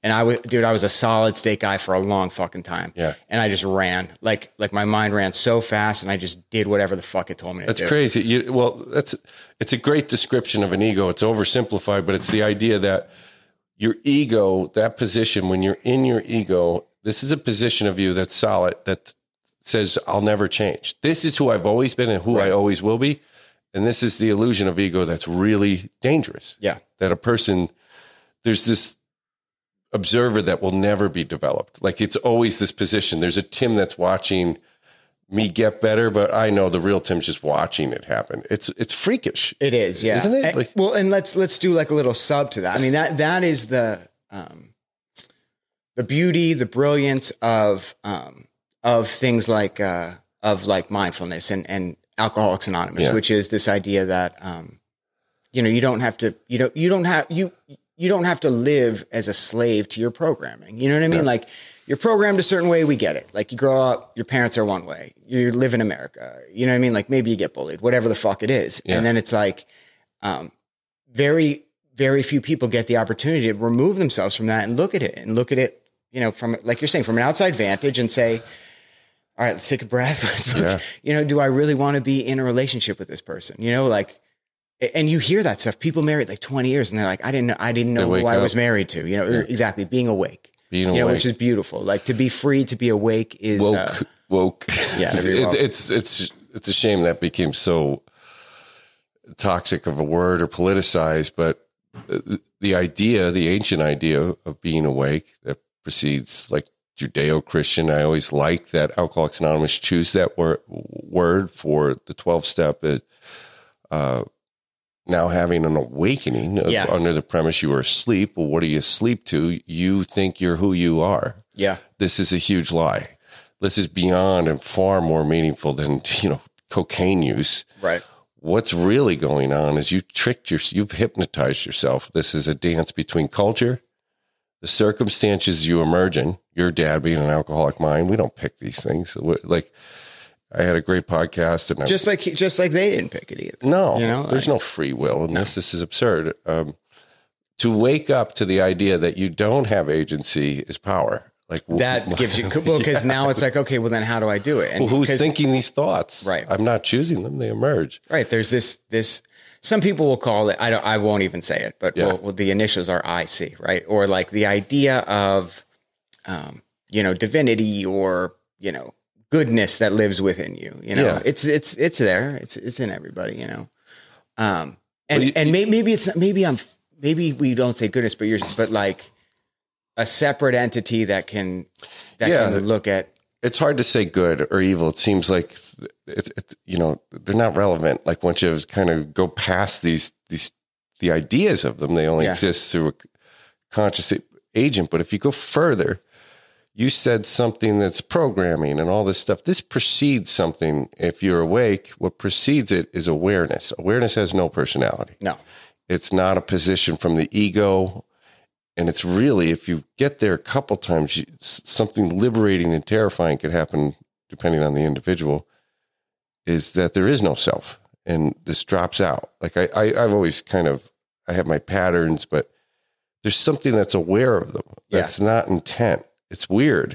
And I was, dude, I was a solid state guy for a long fucking time. Yeah. And I just ran like, like my mind ran so fast and I just did whatever the fuck it told me to That's do. crazy. You, well, that's, it's a great description of an ego. It's oversimplified, but it's the idea that your ego, that position, when you're in your ego, this is a position of you that's solid, that says, I'll never change. This is who I've always been and who Right. I always will be. And this is the illusion of ego that's really dangerous. Yeah. That a person, there's this observer that will never be developed. Like it's always this position. There's a Tim that's watching me get better, but I know the real Tim's just watching it happen. It's it's freakish. It is, yeah. Isn't it? And- Like- well, and let's let's do like a little sub to that. I mean, that that is the um, the beauty, the brilliance of um, of things like uh, of like mindfulness and and Alcoholics Anonymous, Yeah. which is this idea that um, you know you don't have to you don't you don't have you you don't have to live as a slave to your programming. You know what I mean? Yeah. Like you're programmed a certain way. We get it. Like you grow up, your parents are one way. You live in America. You know what I mean? Like maybe you get bullied, whatever the fuck it is. Yeah. And then it's like, um, very, very few people get the opportunity to remove themselves from that and look at it and look at it, you know, from, like you're saying, from an outside vantage and say, all right, let's take a breath. Let's look, Yeah. you know, do I really want to be in a relationship with this person? You know, like, and you hear that stuff. People married like twenty years and they're like, I didn't know, I didn't know They who wake I up. was married to, you know, Yeah. exactly. Being awake, Being you know, awake. which is beautiful. Like to be free, to be awake is, woke, uh, woke. Yeah, to be it's, woke. it's it's it's a shame that became so toxic of a word or politicized. But the, the idea, the ancient idea of being awake, that precedes like Judeo-Christian. I always like that Alcoholics Anonymous choose that word word for the twelve step. It, uh, now having an awakening of, Yeah. under the premise you were asleep. Well, what do you sleep to? You think you're who you are. yeah, This is a huge lie. This is beyond and far more meaningful than, you know, cocaine use. right. What's really going on is you tricked your, you've hypnotized yourself. This is a dance between culture, the circumstances you emerge in, your dad being an alcoholic mind. We don't pick these things. Like I had a great podcast and I, Just like, just like they didn't pick it either. no, you know, there's like- no free will in this. This is absurd. Um, to wake up to the idea that you don't have agency is power. Like That gives you, well, because now it's like, okay, well then how do I do it? And well, who's 'cause- thinking these thoughts? Right. I'm not choosing them. They emerge. Right. There's this, this, some people will call it, I don't, I won't even say it, but Yeah. well, well, the initials are I C, right? Or like the idea of, um, you know, divinity or, you know, goodness that lives within you, you know, Yeah. it's, it's, it's there. It's, it's in everybody, you know? Um, and, Well, you- and maybe, maybe it's not, maybe I'm, maybe we don't say goodness, but you're, but like a separate entity that can, that Yeah. can look at, It's hard to say good or evil. It seems like it's, it's you know, they're not relevant. Like once you kind of go past these, these, the ideas of them, they only Yeah. exist through a conscious agent. But if you go further, you said something that's programming and all this stuff. This precedes something. If you're awake, what precedes it is awareness. Awareness has no personality. no, It's not a position from the ego. And it's really, if you get there a couple times, you, s- something liberating and terrifying could happen depending on the individual, is that there is no self. And this drops out. Like I, I, I've always kind of, I have my patterns, but there's something that's aware of them. That's not intent. It's weird.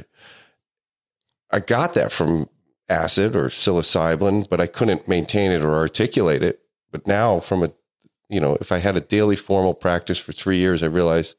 I got that from acid or psilocybin, but I couldn't maintain it or articulate it. But now from a, you know, if I had a daily formal practice for three years, I realized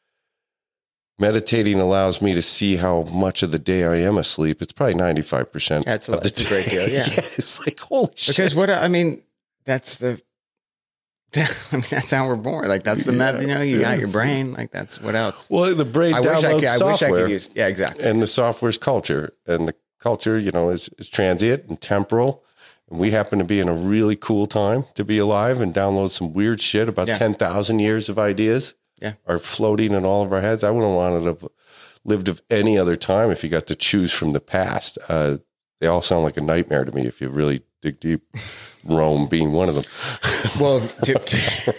meditating allows me to see how much of the day I am asleep. It's probably ninety-five percent. That's a- of the that's a great deal, yeah. It's like, holy shit. because what, I mean, that's the, I mean, that's how we're born. Like that's the Yeah. method, you know, you got your brain. Like that's what else? Well, the brain I wish I downloads could, I wish I software. could use, yeah, exactly. And the software's culture, and the culture, you know, is, is transient and temporal. And we happen to be in a really cool time to be alive and download some weird shit. About Yeah. ten thousand years of ideas Yeah. are floating in all of our heads. I wouldn't want to have lived of any other time if you got to choose from the past. Uh, they all sound like a nightmare to me if you really dig deep. Rome being one of them. Well, to, to,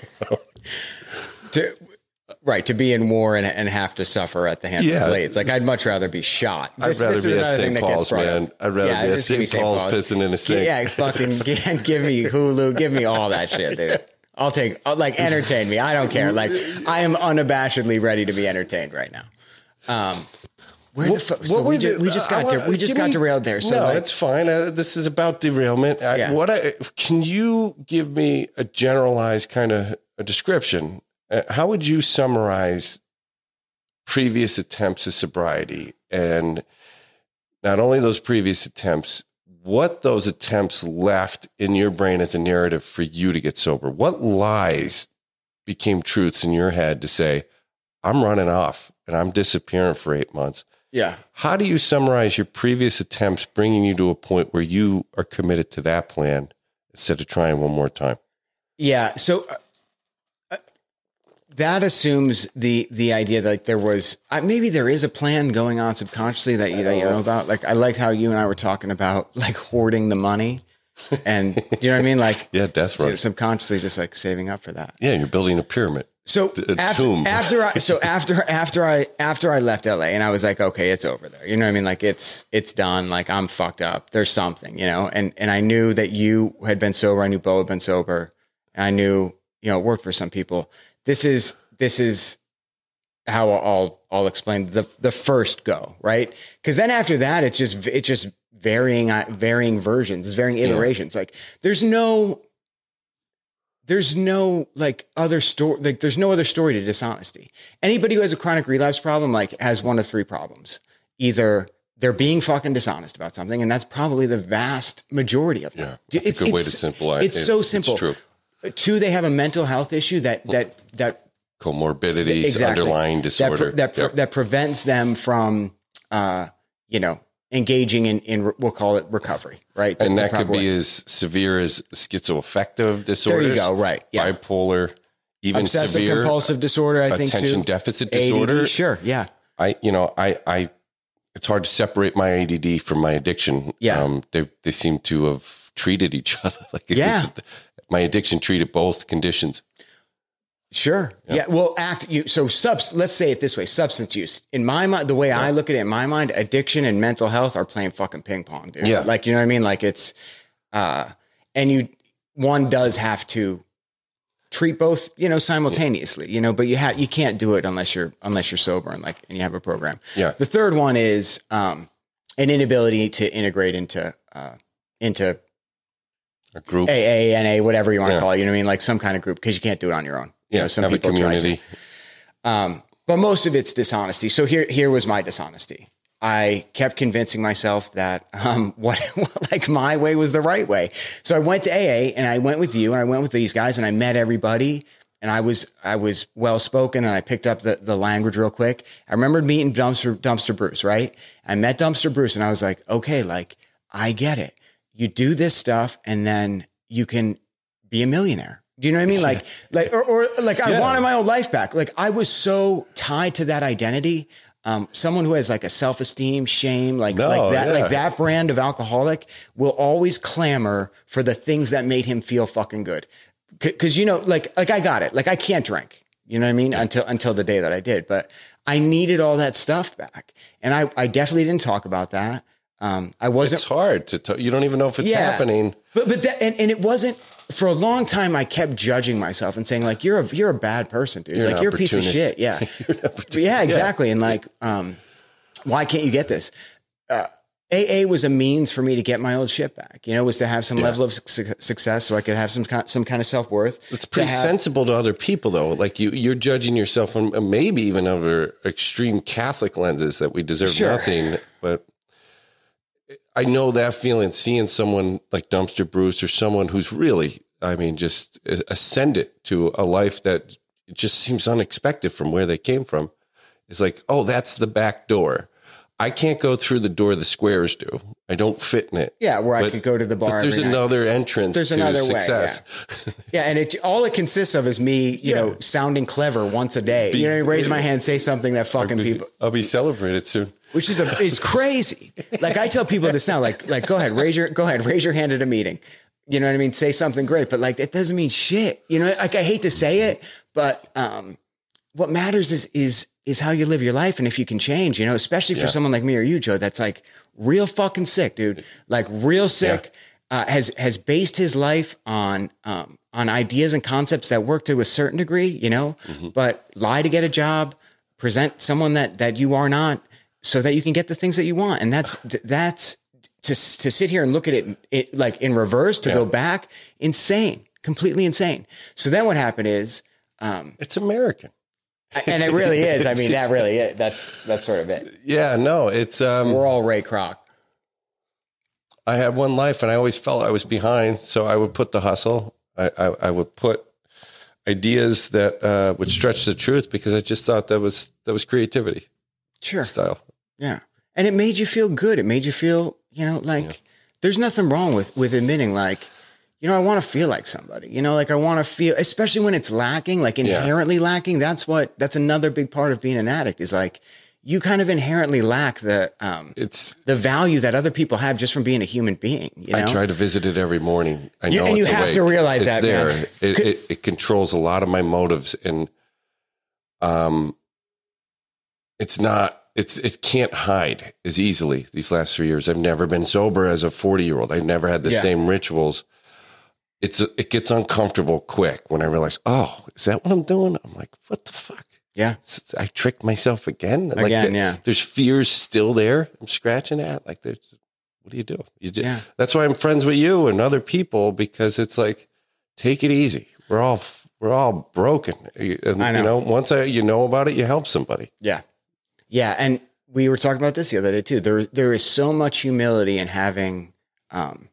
to right, to be in war and, and have to suffer at the hands Yeah. of blades. Like I'd much rather be shot. I'd rather be at Saint Paul's, man. I'd rather be at just give me Saint Paul's pissing in a sink. Yeah, fucking give, give me Hulu, give me all that shit, dude. I'll take, I'll, like, entertain me. I don't care. Like, I am unabashedly ready to be entertained right now. Um, where What- the fuck? what So were we, ju- the- we just I got want- de- we just give got me- derailed there. So no, like, it's fine. Uh, this is about derailment. I, Yeah. What I, can you give me a generalized kind of a description? Uh, how would you summarize previous attempts at sobriety, and not only those previous attempts, what those attempts left in your brain as a narrative for you to get sober? What lies became truths in your head to say, I'm running off and I'm disappearing for eight months? yeah. How do you summarize your previous attempts bringing you to a point where you are committed to that plan instead of trying one more time? Yeah. So uh, that assumes the the idea that like, there was uh, maybe there is a plan going on subconsciously that you that you know about. Like I liked how you and I were talking about like hoarding the money, and you know what I mean. Like Yeah, that's so right. subconsciously just like saving up for that. Yeah, you're building a pyramid. So A after, tomb. after I so after after I after I left L A and I was like, okay, it's over there. You know what I mean? Like it's it's done. Like I'm fucked up. There's something, you know. And and I knew that you had been sober. I knew Bo had been sober. And I knew, you know, it worked for some people. This is this is how I'll I'll explain the the first go, right? Because then after that, it's just it's just varying varying versions, it's varying iterations. Like there's no. There's no like other story, like there's no other story to dishonesty. Anybody who has a chronic relapse problem, like has one of three problems. Either they're being fucking dishonest about something, and that's probably the vast majority of them. Yeah, that's a good way to simplify It's it. so It's simple. true. Two, they have a mental health issue that, that, that Comorbidities, exactly. underlying that, disorder. pre- that, pre- Yep. that prevents them from, uh, you know, engaging in, in, we'll call it recovery, right? and The that could proper way. be as severe as schizoaffective disorders. There you go. Right. Yeah. Bipolar, even Obsessive severe compulsive disorder, I think attention too. deficit A D D, disorder. sure. Yeah. I, you know, I, I, it's hard to separate my A D D from my addiction. Yeah. Um, they, they seem to have treated each other. Like it Yeah. was, my addiction treated both conditions. Sure. Yeah. Yeah. Well, act you. So subs. Let's say it this way: substance use. In my mind, the way I look at it, in my mind, addiction and mental health are playing fucking ping pong, dude. Yeah. Like you know what I mean? Like it's, uh, and you one does have to treat both, you know, simultaneously. You know, but you have you can't do it unless you're unless you're sober and like and you have a program. Yeah. The third one is um, an inability to integrate into uh, into A group. A A, N A, whatever you want to Yeah. call it. You know what I mean? Like some kind of group because you can't do it on your own. You Yeah. know, some have a people try to. community. Um, but most of it's dishonesty. So here, here was my dishonesty. I kept convincing myself that, um, what, like my way was the right way. So I went to A A and I went with you and I went with these guys and I met everybody and I was, I was well spoken and I picked up the, the language real quick. I remember meeting Dumpster, Dumpster Bruce, right? I met Dumpster Bruce and I was like, okay, like I get it. You do this stuff and then you can be a millionaire. Do you know what I mean? Like, like, or, or like I Yeah. wanted my old life back. Like I was so tied to that identity. Um, someone who has like a self-esteem, shame, like, No, like that, yeah. like that brand of alcoholic will always clamor for the things that made him feel fucking good. C- Cause you know, like, like I got it. Like I can't drink, you know what I mean? Until, until the day that I did, but I needed all that stuff back. And I, I definitely didn't talk about that. Um, I wasn't, It's hard to tell. You don't even know if it's Yeah. happening. but but that and, and it wasn't for a long time. I kept judging myself and saying like you're a you're a bad person, dude. You're an like you're a piece of opportunist. shit. Yeah, You're an opportunist. yeah, exactly. And like, um, why can't you get this? Uh, A A was a means for me to get my old shit back. You know, was to have some Yeah. level of su- success, so I could have some kind some kind of self worth. It's pretty sensible to other people, though. Like you, you're judging yourself on maybe even over extreme Catholic lenses that we deserve Sure. nothing. But I know that feeling, seeing someone like Dumpster Bruce or someone who's really, I mean, just ascended to a life that just seems unexpected from where they came from. It's like, oh, that's the back door. I can't go through the door the squares do. I don't fit in it. Yeah, where I But- could go to the bar. But there's every night. another entrance There's to another way, success. Yeah, and it all it consists of is me, you Yeah. know, sounding clever once a day. You know, raise my hand, say something that fucking people. I'll be celebrated soon. Which is a is crazy. Like I tell people this now, like like go ahead, raise your go ahead, raise your hand at a meeting. You know what I mean? Say something great, but like it doesn't mean shit. You know, like I hate to say it, but um, what matters is is is how you live your life and if you can change. You know, especially for Yeah. someone like me or you, Joe, that's like real fucking sick, dude. Like real sick. Uh, has has based his life on um, on ideas and concepts that work to a certain degree. You know, Mm-hmm. but lie to get a job. present someone that, that you are not so that you can get the things that you want. And that's, that's to, to sit here and look at it, it like in reverse, to yeah. go back, insane, completely insane. So then what happened is, um, it's American. And it really is. I mean, that really is. That's, that's sort of it. Yeah, no, it's, um, we're all Ray Kroc. I had one life and I always felt I was behind. So I would put the hustle. I, I, I would put ideas that, uh, would stretch the truth because I just thought that was, that was creativity. Sure. Style. Yeah. And it made you feel good. It made you feel, you know, like yeah. there's nothing wrong with, with admitting like, you know, I want to feel like somebody, you know, like I want to feel, especially when it's lacking, like inherently yeah. lacking. That's what, that's another big part of being an addict is like, you kind of inherently lack the, um, it's the value that other people have just from being a human being. You know? I try to visit it every morning. I know you, and you have awake. to realize it's that there. Man. It, it, it controls a lot of my motives and, um, it's not, it's, it can't hide as easily these last three years. I've never been sober as a forty year old. I've never had the yeah. same rituals. It's, it gets uncomfortable quick when I realize, oh, is that what I'm doing? I'm like, what the fuck? Yeah. I tricked myself again. Like again, the, yeah. There's fears still there. I'm scratching at like, there's, what do you do? You do yeah. That's why I'm friends with you and other people, because it's like, take it easy. We're all, we're all broken. And, I know. You know, once I, you know about it, you help somebody. Yeah. Yeah. And we were talking about this the other day too. There, there is so much humility in having, um,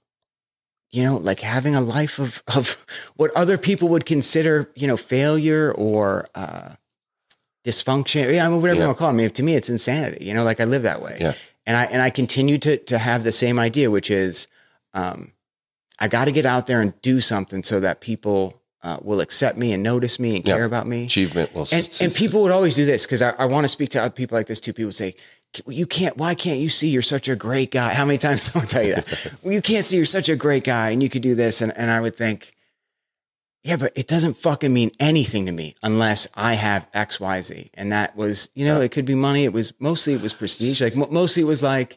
you know, like having a life of, of what other people would consider, you know, failure or, uh, dysfunction. Yeah, I mean, whatever yeah. you want to call it. I mean, to me, it's insanity. You know, like I live that way. Yeah. And I and I continue to to have the same idea, which is, um, I got to get out there and do something so that people uh, will accept me and notice me and yeah. care about me. Achievement. Well, and, and people would always do this because I, I want to speak to other people like this too. People say, "You can't. Why can't you see you're such a great guy?" How many times someone tell you that? Well, you can't see you're such a great guy and you could do this. And and I would think, yeah, but it doesn't fucking mean anything to me unless I have X, Y, Z. And that was, you know, yeah. it could be money. It was mostly, it was prestige. Like mo- mostly it was like,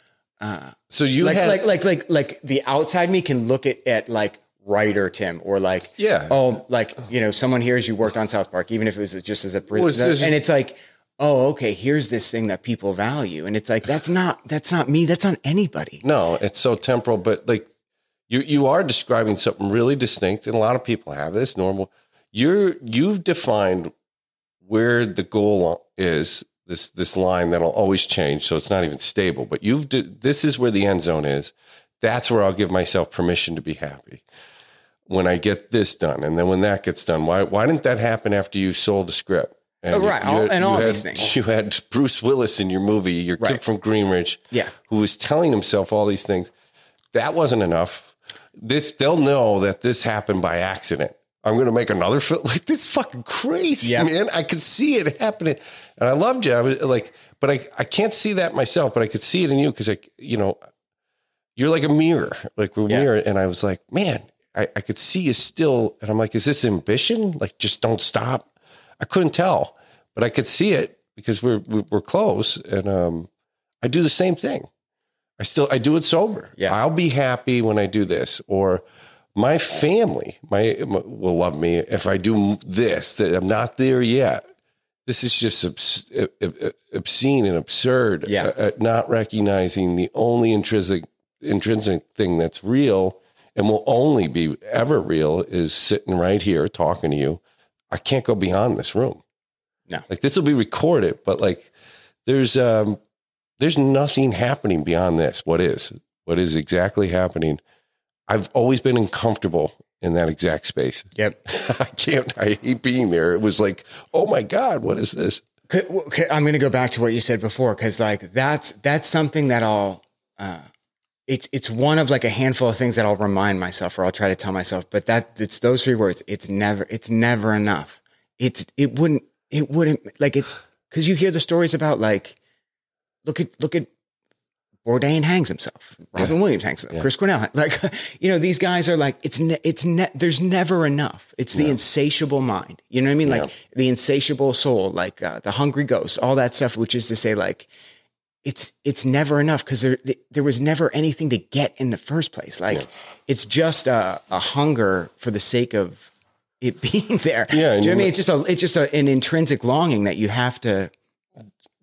uh, so you like, had like, like, like, like the outside me can look at, at like writer Tim or like, yeah. oh, like, you know, someone hears you worked on South Park, even if it was just as a, well, it's just, and it's like, oh, okay, here's this thing that people value. And it's like, that's not, that's not me. That's not anybody. No, it's so temporal, but like, You you are describing something really distinct, and a lot of people have this normal. You're you've defined where the goal is. This this line that'll always change, so it's not even stable. But you've this is where the end zone is. That's where I'll give myself permission to be happy when I get this done, and then when that gets done. Why why didn't that happen after you sold the script? And oh, right, you, all, and all had, these things. You had Bruce Willis in your movie, your right. kid from Greenridge, yeah, who was telling himself all these things. That wasn't enough. This they'll know that this happened by accident. I'm going to make another film. Like this, is fucking crazy, yep. man. I could see it happening, and I loved you. I was like, but I, I can't see that myself, but I could see it in you because I, you know, you're like a mirror, like a yeah. mirror. And I was like, man, I, I could see you still, and I'm like, is this ambition? Like, just don't stop. I couldn't tell, but I could see it because we're we're close, and um, I do the same thing. I still, I do it sober. Yeah. I'll be happy when I do this, or my family my, my will love me if I do this, that I'm not there yet. This is just obs- obscene and absurd. Yeah. Uh, not recognizing the only intrinsic, intrinsic thing that's real and will only be ever real is sitting right here talking to you. I can't go beyond this room. No, like this will be recorded, but like there's, um, There's nothing happening beyond this. What is? What is exactly happening? I've always been uncomfortable in that exact space. Yep. I can't, I hate being there. It was like, oh my God, what is this? I'm going to go back to what you said before. Cause like that's, that's something that I'll, uh, it's, it's one of like a handful of things that I'll remind myself or I'll try to tell myself, but that it's those three words. It's never, it's never enough. It's, it wouldn't, it wouldn't like it. Cause you hear the stories about like, Look at look at Bourdain hangs himself. Robin yeah. Williams hangs himself. Yeah. Chris Cornell. Like, you know, these guys are like, it's, ne- it's, ne- there's never enough. It's the no. insatiable mind. You know what I mean? Like yeah. the insatiable soul, like uh, the hungry ghost, all that stuff, which is to say like, it's, it's never enough because there, there was never anything to get in the first place. Like yeah. it's just a, a hunger for the sake of it being there. Yeah. Do you know what I mean? It's just a, it's just a, an intrinsic longing that you have to,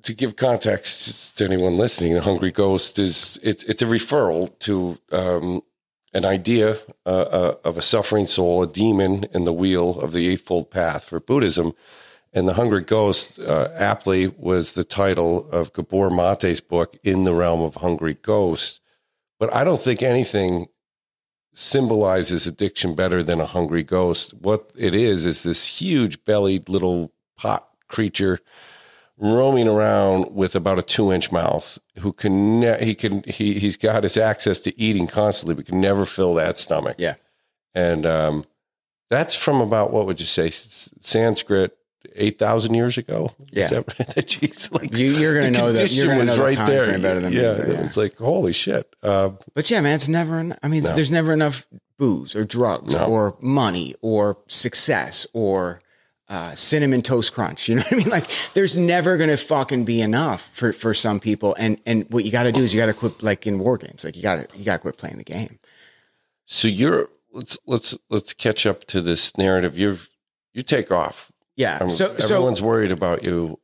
to give context to anyone listening, the Hungry Ghost is it's it's a referral to um, an idea uh, uh, of a suffering soul, a demon in the wheel of the Eightfold Path for Buddhism. And the Hungry Ghost, uh, aptly, was the title of Gabor Mate's book, In the Realm of Hungry Ghosts. But I don't think anything symbolizes addiction better than a hungry ghost. What it is, is this huge bellied little pot creature roaming around with about a two inch mouth who can, ne- he can, he, he's got his access to eating constantly, but can never fill that stomach. Yeah. And, um, that's from about, what would you say? Sanskrit, eight thousand years ago. Yeah. Jeez, like you, you're going to know that you're going to know the right time there. frame better than yeah, me. But yeah. It's like, holy shit. Uh, but yeah, man, it's never, en- I mean, No. there's never enough booze or drugs No. or money or success or uh, cinnamon toast crunch. You know what I mean? Like there's never going to fucking be enough for, for some people. And, and what you got to do is you got to quit, like in war games, like you got to, you got to quit playing the game. so you're, let's, let's, let's catch up to this narrative. You've, you take off. Yeah. I mean, So, so everyone's worried about you.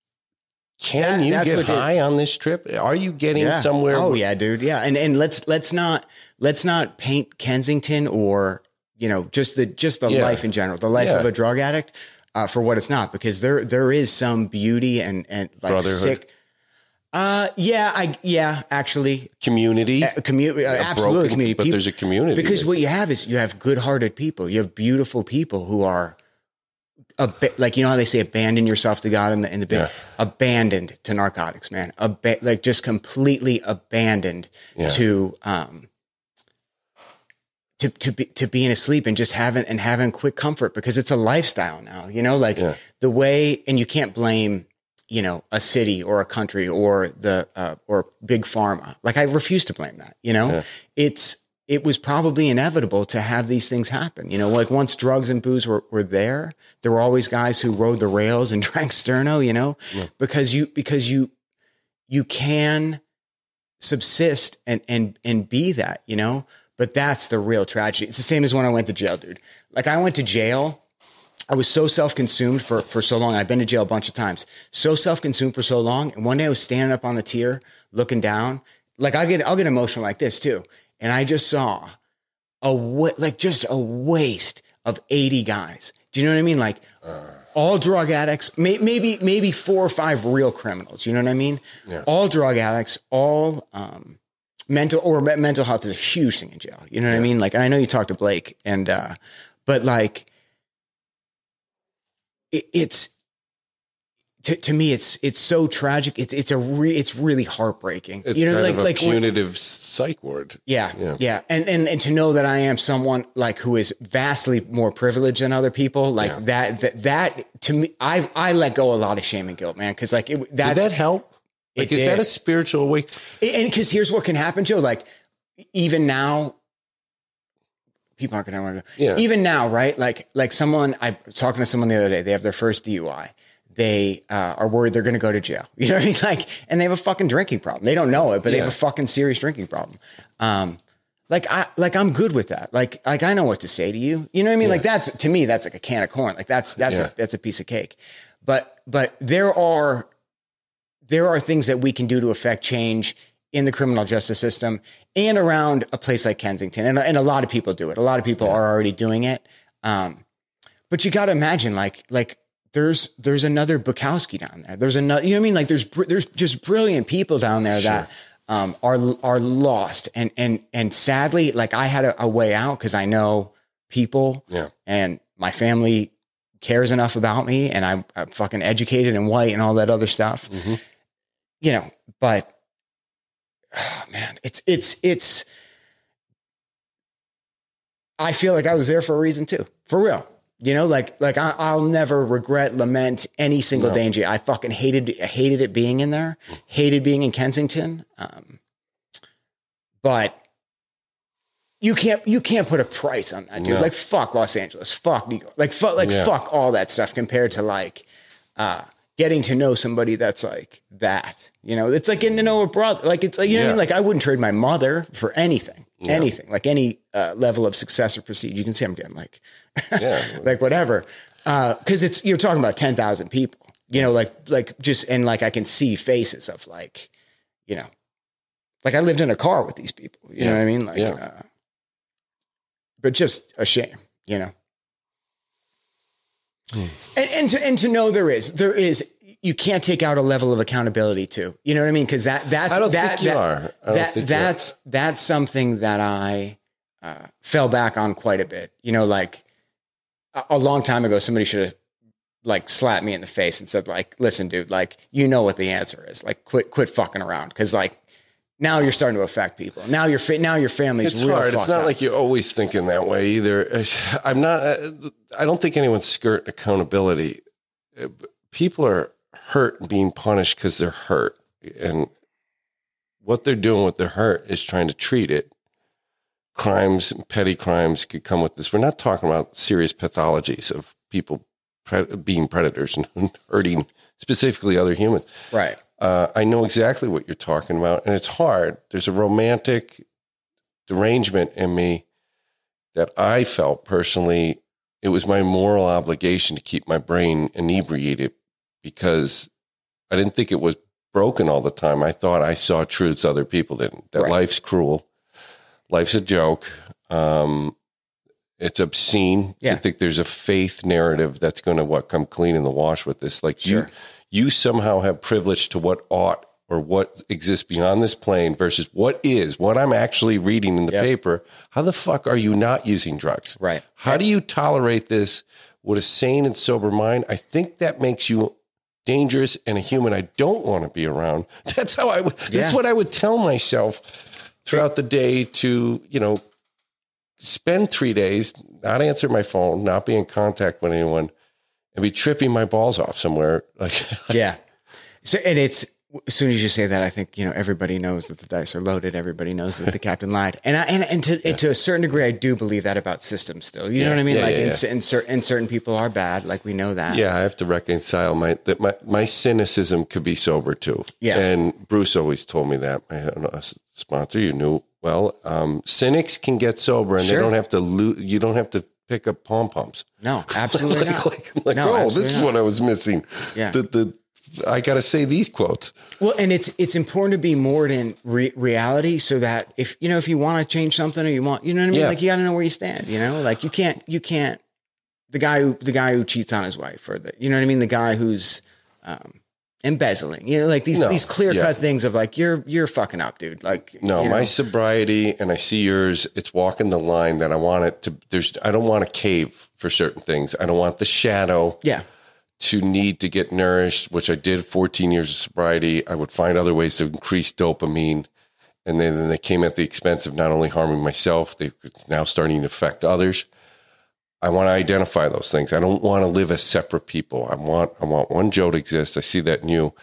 Can That- you that's get what did- high on this trip? Are you getting yeah. somewhere? Oh where- yeah, dude. Yeah. And, and let's, let's not, let's not paint Kensington or, you know, just the, just the Yeah. life in general, the life Yeah. of a drug addict, uh, for what it's not, because there, there is some beauty and, and like Brotherhood. sick. Uh, yeah, I, yeah, actually, Community. uh, community, uh, A absolutely broken- community. but Peop- there's a community because there. what you have is you have good hearted people. You have beautiful people who are, ab- like, you know how they say abandon yourself to God in the, in the, Yeah. abandoned to narcotics, man. Ab- like just completely abandoned Yeah. to, um, to, to be, to being asleep and just having, and having quick comfort because it's a lifestyle now, you know, like Yeah. the way, and you can't blame, you know, a city or a country or the, uh, or big pharma. Like I refuse to blame that, you know, Yeah. it's, it was probably inevitable to have these things happen. You know, like once drugs and booze were, were there, there were always guys who rode the rails and drank Sterno, you know, Yeah. because you, because you, you can subsist and, and, and be that, you know, but that's the real tragedy. It's the same as when I went to jail, dude. Like I went to jail. I was so self-consumed for, for so long. I've been to jail a bunch of times, so self-consumed for so long. And one day I was standing up on the tier looking down, like I get, I'll get emotional like this too. And I just saw a wa- like just a waste of eighty guys. Do you know what I mean? Like all drug addicts, may- maybe maybe four or five real criminals. You know what I mean? Yeah. All drug addicts, all um, mental or me- mental health is a huge thing in jail. You know what I mean? Like I know you talked to Blake, and uh, but like it, it's. To, to me, it's it's so tragic. It's it's a re, it's really heartbreaking. It's you know, kind like of a like when- punitive psych ward. yeah, Yeah. yeah, And, and and to know that I am someone like who is vastly more privileged than other people, like Yeah. that, that, that to me, I I let go a lot of shame and guilt, man, because like it, that's, Did that help? Like, It is that did. a spiritual way? and because here's what can happen, Joe. Like even now, people aren't going to want to. Yeah. Even now, right? Like like someone I was talking to someone the other day. They have their first D U I. They uh, are worried they're going to go to jail. You know what I mean? Like, and they have a fucking drinking problem. They don't know it, but they Yeah. have a fucking serious drinking problem. Um, like I, like I'm good with that. Like, like I know what to say to you. You know what I mean? Like that's, to me, that's like a can of corn. Like that's, that's, Yeah. a, that's a piece of cake. But, but there are, there are things that we can do to affect change in the criminal justice system and around a place like Kensington. And, and a lot of people do it. A lot of people are already doing it. Um, but you got to imagine like, like, There's there's another Bukowski down there. There's another, you know what I mean? Like there's br- there's just brilliant people down there that um, are are lost and and and sadly, like I had a, a way out because I know people, Yeah. and my family cares enough about me, and I'm, I'm fucking educated and white and all that other stuff, Mhm. you know. But oh, man, it's it's it's. I feel like I was there for a reason too, for real. You know, like, like I, I'll never regret, lament any single No. danger. I fucking hated, hated it being in there, hated being in Kensington. Um, but you can't, you can't put a price on that, dude. No. Like, fuck Los Angeles, fuck New York, like, fuck, like, Yeah. fuck all that stuff compared to like, uh, getting to know somebody that's like that. You know, it's like getting to know a brother. Like, it's like, you know what I Yeah. mean? Like, I wouldn't trade my mother for anything, Yeah. anything, like any uh, level of success or prestige. You can see I'm getting like, Yeah. like whatever. Uh, cause it's, you're talking about ten thousand people, you know, like, like just, and like, I can see faces of like, you know, like I lived in a car with these people, you yeah. know what I mean? Like, yeah. uh, but just a shame, you know? Hmm. And, and to, and to know there is, there is, you can't take out a level of accountability too. You know what I mean? Cause that, that's, I don't that, think you that, are. I don't that, think that's, you are. that's something that I, uh, fell back on quite a bit, you know, like a, a long time ago, somebody should have like slapped me in the face and said like, listen, dude, like, you know what the answer is, like, quit, quit fucking around. Cause like, now you're starting to affect people. Now your fa- now your family's It's real hard. It's not up. like you're always thinking that way either. I'm not. I don't think anyone's skirt accountability. People are hurt and being punished because they're hurt, and what they're doing with their hurt is trying to treat it. Crimes, petty crimes, could come with this. We're not talking about serious pathologies of people pre- being predators and hurting specifically other humans. Right. Uh, I know exactly what you're talking about, and it's hard. There's a romantic derangement in me that I felt personally. It was my moral obligation to keep my brain inebriated because I didn't think it was broken all the time. I thought I saw truths other people didn't. That right. life's cruel, life's a joke. Um, it's obscene yeah. to think there's a faith narrative that's going to what come clean in the wash with this. Like sure. you. You somehow have privilege to what ought or what exists beyond this plane versus what is, what I'm actually reading in the yep. paper. How the fuck are you not using drugs? Right. How do you tolerate this with a sane and sober mind? I think that makes you dangerous and a human I don't want to be around. That's how I would, yeah. this is what I would tell myself throughout the day to, you know, spend three days, not answer my phone, not be in contact with anyone, and be tripping my balls off somewhere. Like, yeah. So, and it's, as soon as you say that, I think, you know, everybody knows that the dice are loaded. Everybody knows that the captain lied. And I, and, and to, yeah. and to a certain degree, I do believe that about systems still, you yeah. know what I mean? Yeah, like yeah, in, yeah. in certain, and certain people are bad. Like we know that. Yeah. I have to reconcile my, that my, my cynicism could be sober too. Yeah. And Bruce always told me that. My sponsor, you knew, well, um, cynics can get sober and sure. they don't have to lose. You don't have to pick up pom-poms. No, absolutely like, not. Like, like no, oh, this is not. what I was missing. Yeah. The, the, I got to say these quotes. Well, and it's, it's important to be moored in re- reality so that if, you know, if you want to change something or you want, you know what I mean? Yeah. Like you got to know where you stand, you know, like you can't, you can't, the guy who, the guy who cheats on his wife or the, you know what I mean? The guy who's, um, embezzling, you know, like these, no, these clear cut yeah. things of like, you're, you're fucking up, dude. Like, no, you my know. sobriety and I see yours, it's walking the line that I want it to, there's, I don't want to cave for certain things. I don't want the shadow yeah. to need to get nourished, which I did fourteen years of sobriety. I would find other ways to increase dopamine. And then, then they came at the expense of not only harming myself, they it's now starting to affect others. I want to identify those things. I don't want to live as separate people. I want, I want one Joe to exist. I see that in you.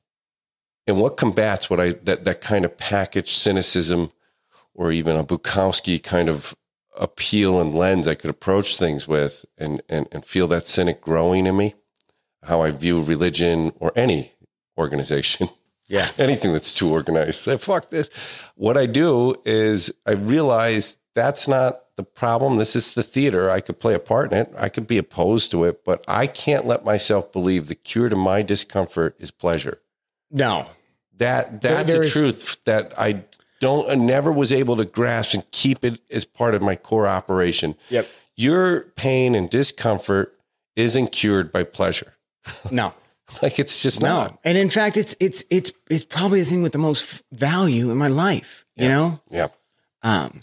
And what combats what I, that, that kind of packaged cynicism or even a Bukowski kind of appeal and lens I could approach things with and, and, and feel that cynic growing in me, how I view religion or any organization. Yeah. Anything that's too organized. Say, fuck this. What I do is I realize that's not the problem. This is the theater. I could play a part in it. I could be opposed to it, but I can't let myself believe the cure to my discomfort is pleasure. No. That that's there, a is, truth that I don't, I never was able to grasp and keep it as part of my core operation. Yep. Your pain and discomfort isn't cured by pleasure. No. Like it's just no. not. And in fact, it's, it's, it's, it's probably the thing with the most value in my life, yeah. you know? Yeah. Um,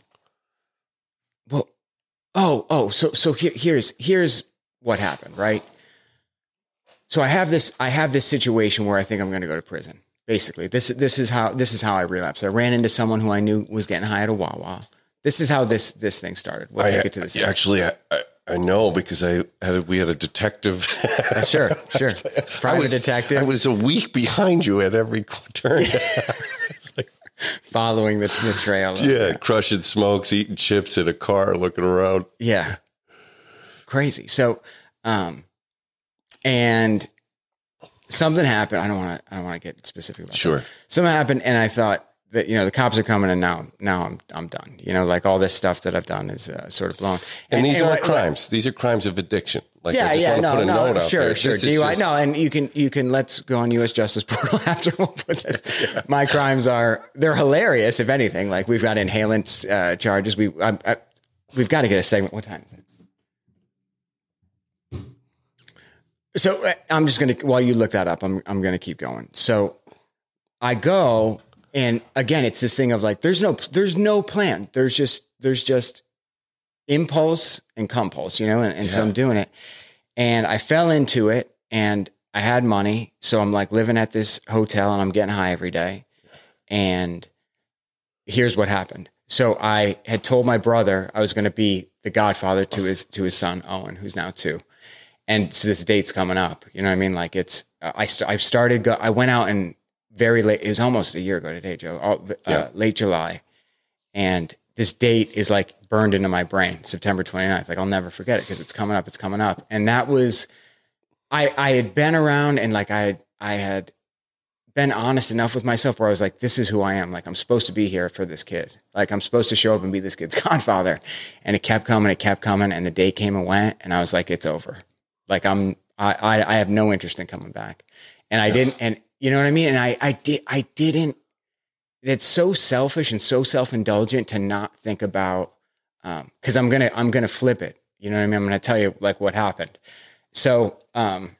well, oh, oh, so, so here, here's, here's what happened, right? So I have this, I have this situation where I think I'm going to go to prison. Basically, this, this is how, this is how I relapsed. I ran into someone who I knew was getting high at a Wawa. This is how this, this thing started. We'll take I, it to this. Actually, I, I, I know because I had, a, we had a detective. uh, sure, sure. Private I was, detective. I was a week behind you at every turn. Like, following the, the trail. Yeah, yeah, crushing smokes, eating chips in a car, looking around. Yeah. Crazy. So, um, and something happened. I don't want to, I don't want to get specific about Sure. that. Something happened. And I thought that, you know, the cops are coming and now, now I'm, I'm done. You know, like all this stuff that I've done is uh, sort of blown. And, and these and aren't what, crimes. These are crimes of addiction. Like, yeah, I just yeah, want to no, put a no, note out sure, there. sure. This D U I, just, no, and you can, you can, let's go on U S Justice Portal after we'll put this. yeah. My crimes are, they're hilarious, if anything. Like, we've got inhalant uh, charges. We, I, I, we've got to get a segment. What time is it? So uh, I'm just going to, while you look that up, I'm, I'm going to keep going. So I go, and again, it's this thing of like, there's no, there's no plan. There's just, there's just impulse and compulse, you know? And, and yeah. so I'm doing it, and I fell into it, and I had money. So I'm like living at this hotel, and I'm getting high every day. And here's what happened. So I had told my brother I was going to be the godfather to his, to his son, Owen, who's now two. And so this date's coming up, you know what I mean? Like it's, uh, I, st- I started, go- I went out and very late, it was almost a year ago today, Joe, all, uh, yeah. late July. And this date is like burned into my brain, September twenty-ninth. Like I'll never forget it because it's coming up, it's coming up. And that was, I, I had been around, and like I had, I had been honest enough with myself where I was like, this is who I am. Like I'm supposed to be here for this kid. Like I'm supposed to show up and be this kid's godfather. And it kept coming, it kept coming. And the day came and went, and I was like, it's over. Like I'm, I, I, I have no interest in coming back. And I yeah. didn't, and you know what I mean? And I, I did, I didn't, it's so selfish and so self-indulgent to not think about, um, cause I'm going to, I'm going to flip it. You know what I mean? I'm going to tell you like what happened. So, um,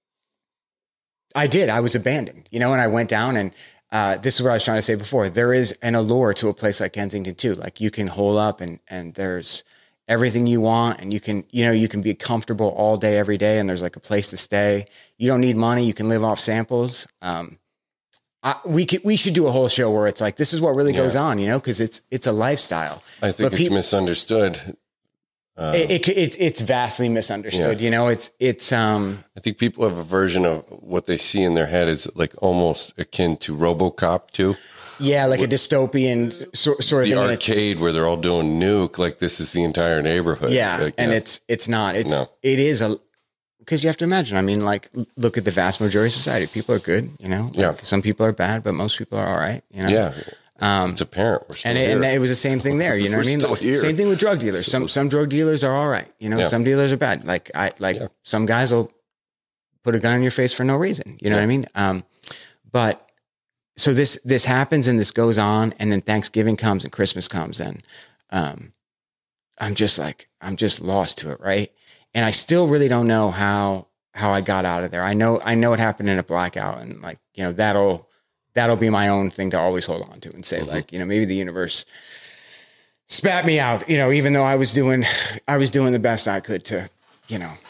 I did, I was abandoned, you know, and I went down, and, uh, this is what I was trying to say before. There is an allure to a place like Kensington too. Like you can hole up, and, and there's everything you want, and you can, you know, you can be comfortable all day, every day. And there's like a place to stay. You don't need money. You can live off samples. Um, I, we could, we should do a whole show where it's like, this is what really yeah. goes on, you know, cause it's, it's a lifestyle. I think but it's pe- misunderstood. Uh, it, it, it's, it's vastly misunderstood. Yeah. You know, it's, it's, um, I think people have a version of what they see in their head is like almost akin to RoboCop too. Yeah, like a dystopian sort, sort of the thing. The arcade where they're all doing nuke, like this is the entire neighborhood. Yeah, like, and yeah. it's it's not. It's no. it is a because you have to imagine. I mean, like look at the vast majority of society. People are good, you know. Like, yeah. Some people are bad, but most people are all right. You know. Yeah. Um, it's apparent we're still and here. It, and it was the same thing there. You know we're what I mean? Still here. Same thing with drug dealers. Some some drug dealers are all right. You know, yeah. some dealers are bad. Like I like yeah. some guys will put a gun in your face for no reason. You know yeah. what I mean? Um, but. So this, this happens, and this goes on, and then Thanksgiving comes and Christmas comes, and, um, I'm just like, I'm just lost to it. Right. And I still really don't know how, how I got out of there. I know, I know it happened in a blackout, and like, you know, that'll, that'll be my own thing to always hold on to and say mm-hmm. like, you know, maybe the universe spat me out, you know, even though I was doing, I was doing the best I could to, you know,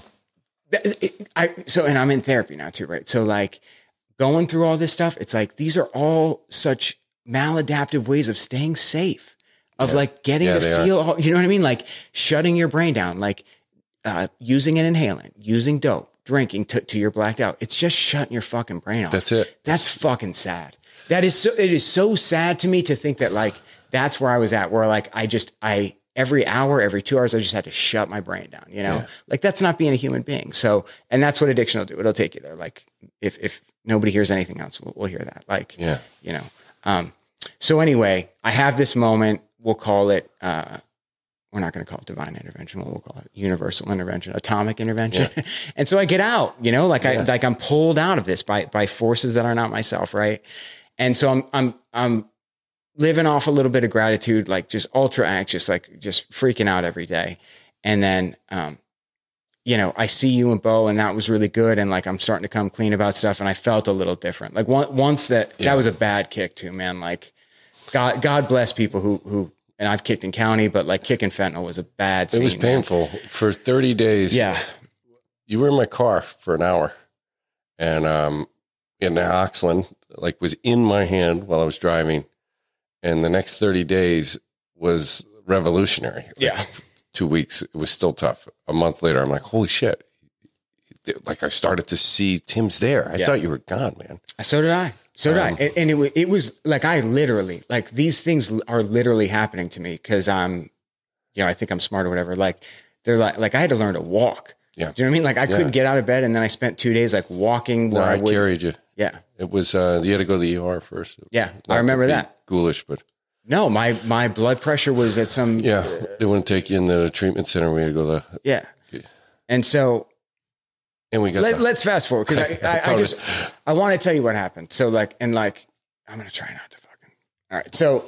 it, I, so, and I'm in therapy now too. Right. So like, going through all this stuff, it's like, these are all such maladaptive ways of staying safe, of yeah. like getting yeah, to feel, all, you know what I mean? Like shutting your brain down, like uh, using an inhalant, using dope, drinking to, to your blacked out. It's just shutting your fucking brain off. That's it. That's fucking sad. That is so, it is so sad to me to think that like, that's where I was at, where like, I just, I, every hour, every two hours, I just had to shut my brain down, you know, yeah. like that's not being a human being. So, and that's what addiction will do. It'll take you there. Like if, if nobody hears anything else, we'll, we'll hear that. Like, yeah, you know, um, so anyway, I have this moment, we'll call it, uh, we're not going to call it divine intervention. We'll call it universal intervention, atomic intervention. Yeah. And so I get out, you know, like yeah. I, like I'm pulled out of this by, by forces that are not myself. Right. And so I'm, I'm, I'm, living off a little bit of gratitude, like just ultra anxious, like just freaking out every day. And then, um, you know, I see you and Bo, and that was really good. And like, I'm starting to come clean about stuff, and I felt a little different. Like one, once that, yeah. that was a bad kick too, man. Like God, God bless people who, who, and I've kicked in county, but like kicking fentanyl was a bad scene. It was painful man. For thirty days. Yeah. You were in my car for an hour, and, um, in the Oxland, like was in my hand while I was driving. And the next thirty days was revolutionary. Like yeah. Two weeks. It was still tough. A month later, I'm like, holy shit. Like I started to see Tim's there. I yeah. thought you were gone, man. So did I. So did um, I. And it was, it was like, I literally, like these things are literally happening to me because I'm, you know, I think I'm smart or whatever. Like they're like, like I had to learn to walk. Yeah. Do you know what I mean? Like I yeah. couldn't get out of bed. And then I spent two days like walking where no, I, I would, carried you. Yeah. It was, uh, you had to go to the E R first. Yeah. Not I remember to be that. Ghoulish, but No, my, my blood pressure was at some, yeah, they wouldn't take you in the treatment center. We had to go to, yeah. And so and we got, let, the, let's fast forward. Cause I, I, I just, I want to tell you what happened. So like, and like, I'm going to try not to fucking, all right. So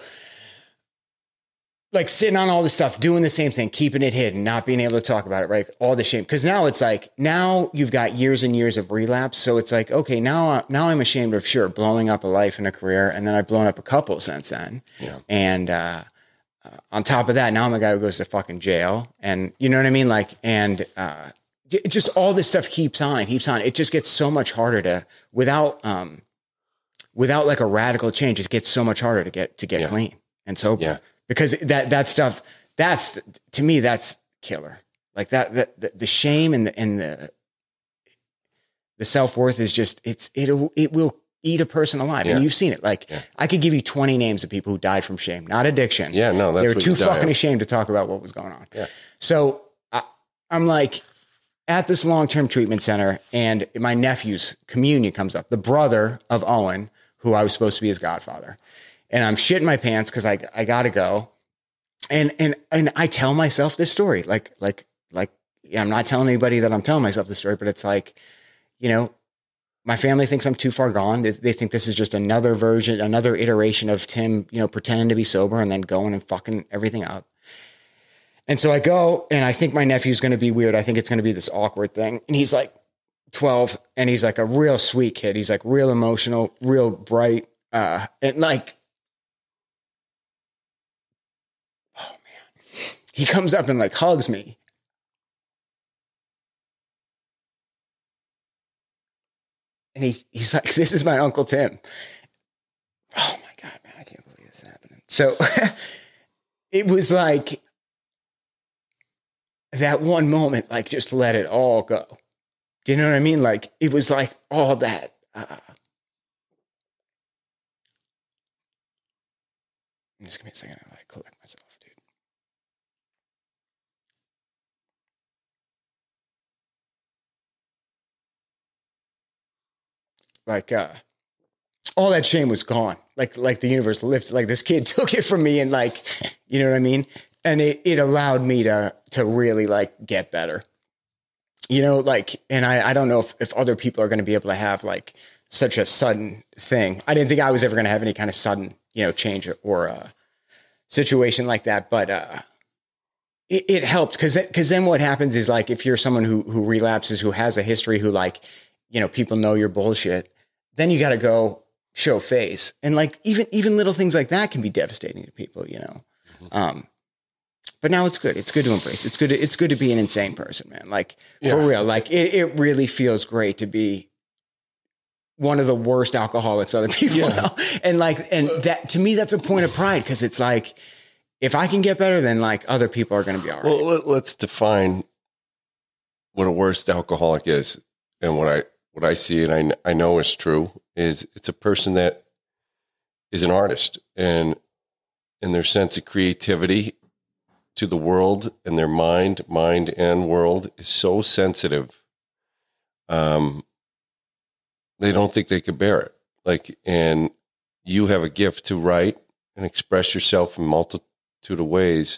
like sitting on all this stuff, doing the same thing, keeping it hidden, not being able to talk about it, right? All the shame. Cause now it's like, now you've got years and years of relapse. So it's like, okay, now, now I'm ashamed of sure blowing up a life and a career. And then I've blown up a couple since then. Yeah. And, uh, uh, on top of that, now I'm a guy who goes to fucking jail and you know what I mean? Like, and, uh, j- just all this stuff keeps on and keeps on. It just gets so much harder to, without, um, without like a radical change, it gets so much harder to get, to get Yeah. clean and sober. Yeah. Because that, that stuff, that's to me, that's killer. Like that, that the, the shame and the, and the, the self-worth is just, it's, it'll, it will eat a person alive. Yeah. And you've seen it. Like Yeah. I could give you twenty names of people who died from shame, not addiction. Yeah, no, that's they were what too you die fucking of. ashamed to talk about what was going on. Yeah. So I, I'm like at this long-term treatment center and my nephew's communion comes up, the brother of Owen, who I was supposed to be his godfather. And I'm shitting my pants because I I gotta go. And and and I tell myself this story. Like, like, like, yeah, I'm not telling anybody that I'm telling myself this story, but it's like, you know, my family thinks I'm too far gone. They, they think this is just another version, another iteration of Tim, you know, pretending to be sober and then going and fucking everything up. And so I go and I think my nephew's going to be weird. I think it's going to be this awkward thing. And he's like twelve and he's like a real sweet kid. He's like real emotional, real bright. Uh, and like, oh man, he comes up and like hugs me. And he, he's like, this is my Uncle Tim. Oh my God, man, I can't believe this is happening. So it was like that one moment, like just let it all go. Do you know what I mean? Like it was like all that. Uh, just give me a second. I like collect myself, dude. Like, uh, all that shame was gone. Like, like the universe lifted, like this kid took it from me and like, you know what I mean? And it, it allowed me to, to really like get better, you know, like, and I, I don't know if, if other people are going to be able to have like such a sudden thing. I didn't think I was ever going to have any kind of sudden, you know, change or a situation like that. But, uh, it, it helped. Cause, cause then what happens is like, if you're someone who, who relapses, who has a history, who like, you know, people know you're bullshit, then you got to go show face. And like, even, even little things like that can be devastating to people, you know? Mm-hmm. Um, but now it's good. It's good to embrace. It's good. To, it's good to be an insane person, man. Like yeah. for real, like it, it really feels great to be one of the worst alcoholics other people yeah. know. And like, and that to me, that's a point of pride. Cause it's like, if I can get better, then like other people are going to be all right. Well, let's define what a worst alcoholic is. And what I, what I see and I, I know is true is it's a person that is an artist and in their sense of creativity to the world and their mind, mind and world is so sensitive. Um, they don't think they could bear it. Like, and you have a gift to write and express yourself in multitude of ways.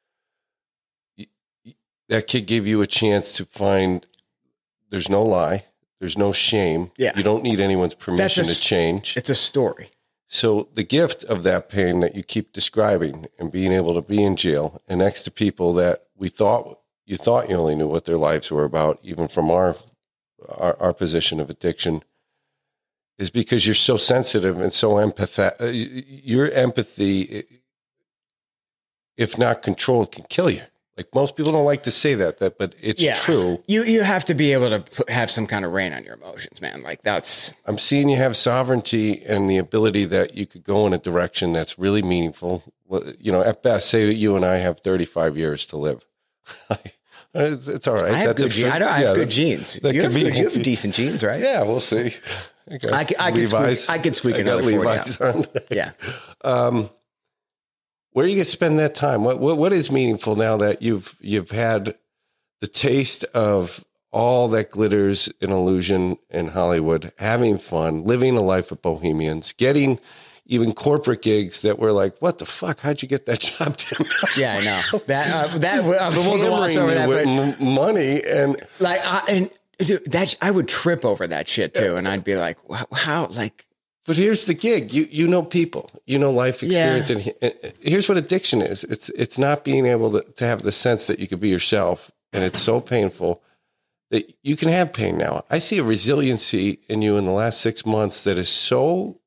That kid gave you a chance to find, there's no lie. There's no shame. Yeah. You don't need anyone's permission a, to change. It's a story. So the gift of that pain that you keep describing and being able to be in jail and next to people that we thought you thought you only knew what their lives were about, even from our, our, our position of addiction, is because you're so sensitive and so empathetic. Your empathy, if not controlled, can kill you. Like most people don't like to say that, that, but it's yeah. true. You you have to be able to put, have some kind of rein on your emotions, man. Like that's. I'm seeing you have sovereignty and the ability that you could go in a direction that's really meaningful. Well, you know, at best, say you and I have thirty-five years to live. it's, it's all right. I have, that's good, a, ge- I don't, I have yeah, good genes. You have, be, good, you have decent genes, right? Yeah, we'll see. Okay. I, I, could squeak, I could squeak I another Levi's forty on. Yeah. Um, where are you going to spend that time? What, what what is meaningful now that you've you've had the taste of all that glitters in illusion in Hollywood, having fun, living a life of bohemians, getting even corporate gigs that were like, what the fuck? How'd you get that job, Tim? Yeah, I know. That, uh, that, uh, we'll gloss over that. With But, m- money and like, I, and dude, that, I would trip over that shit too. And I'd be like, how, how like, But here's the gig. You you know people. You know life experience. Yeah. And, and here's what addiction is. It's it's not being able to, to have the sense that you could be yourself. And it's so painful that you can have pain now. I see a resiliency in you in the last six months that is so,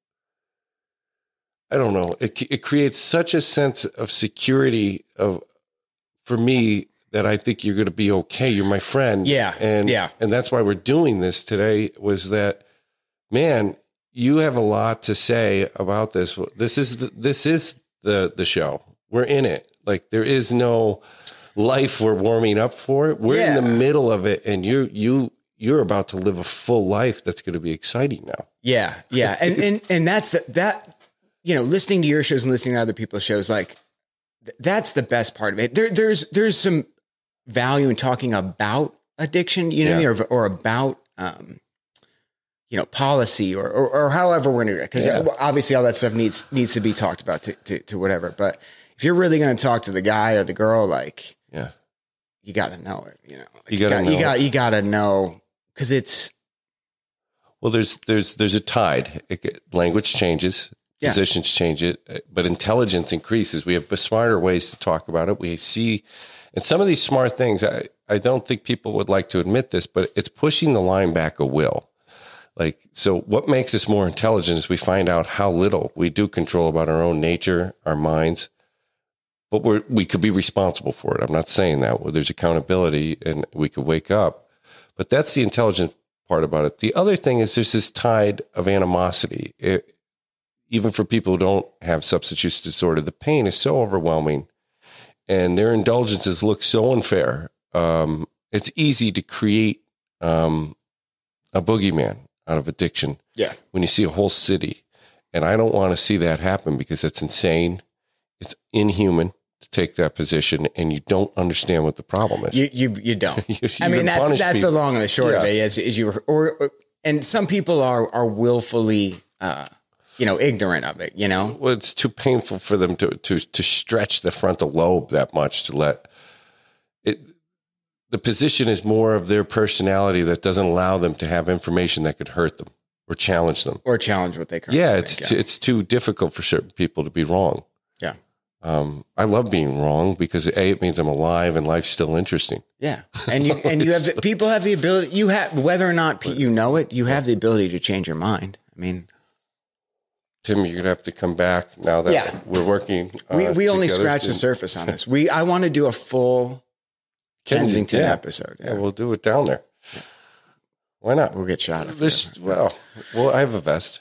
I don't know. It it creates such a sense of security of for me that I think you're going to be okay. You're my friend. Yeah. And, yeah. and that's why we're doing this today was that, man, you have a lot to say about this. This is the, this is the the show. We're in it. Like there is no life we're warming up for. We're Yeah. in the middle of it, and you you you're about to live a full life that's going to be exciting now. Yeah, yeah, and and and that's the, that. You know, listening to your shows and listening to other people's shows, like th- that's the best part of it. There, there's there's some value in talking about addiction, you know, Yeah. or or about. Um, you know, policy or, or, or however we're going to do it. Because Yeah. obviously all that stuff needs needs to be talked about to, to, to whatever. But if you're really going to talk to the guy or the girl, like, Yeah, you got to know it. You know, like, You gotta got, know you got it. you got to know because it's well, there's there's there's a tide. It, get- language changes, Yeah. positions change it, but intelligence increases. We have smarter ways to talk about it. We see, and some of these smart things, I I don't think people would like to admit this, but it's pushing the line back a will. Like, so what makes us more intelligent is we find out how little we do control about our own nature, our minds, but we're, we could be responsible for it. I'm not saying that. Well, there's accountability and we could wake up, but that's the intelligent part about it. The other thing is there's this tide of animosity. It, even for people who don't have substance use disorder, the pain is so overwhelming and their indulgences look so unfair. Um, it's easy to create um, a boogeyman out of addiction. Yeah. When you see a whole city. And I don't want to see that happen because it's insane. It's inhuman to take that position and you don't understand what the problem is. you you you don't. You- I you mean, that's punish that's the people. long and the short of Yeah. it. Is, is you or, or and some people are are willfully, uh, you know, ignorant of it. You know, Well, it's too painful for them to, to, to stretch the frontal lobe that much to let it. The position is more of their personality that doesn't allow them to have information that could hurt them or challenge them. or challenge what they currently Yeah, think, it's it's too difficult for certain people to be wrong. Yeah. Um, I love being wrong because A, it means I'm alive and life's still interesting. Yeah, and you and you have the, people have the ability. You have whether or not pe- you know it, you have the ability to change your mind. I mean, Tim, you're gonna have to come back now that Yeah. we're working. Uh, we we only together. scratched the surface on this. We I want to do a full Kensington yeah. episode. Yeah, Yeah. we'll do it down there. Why not? We'll get shot at. This well, well, I have a vest.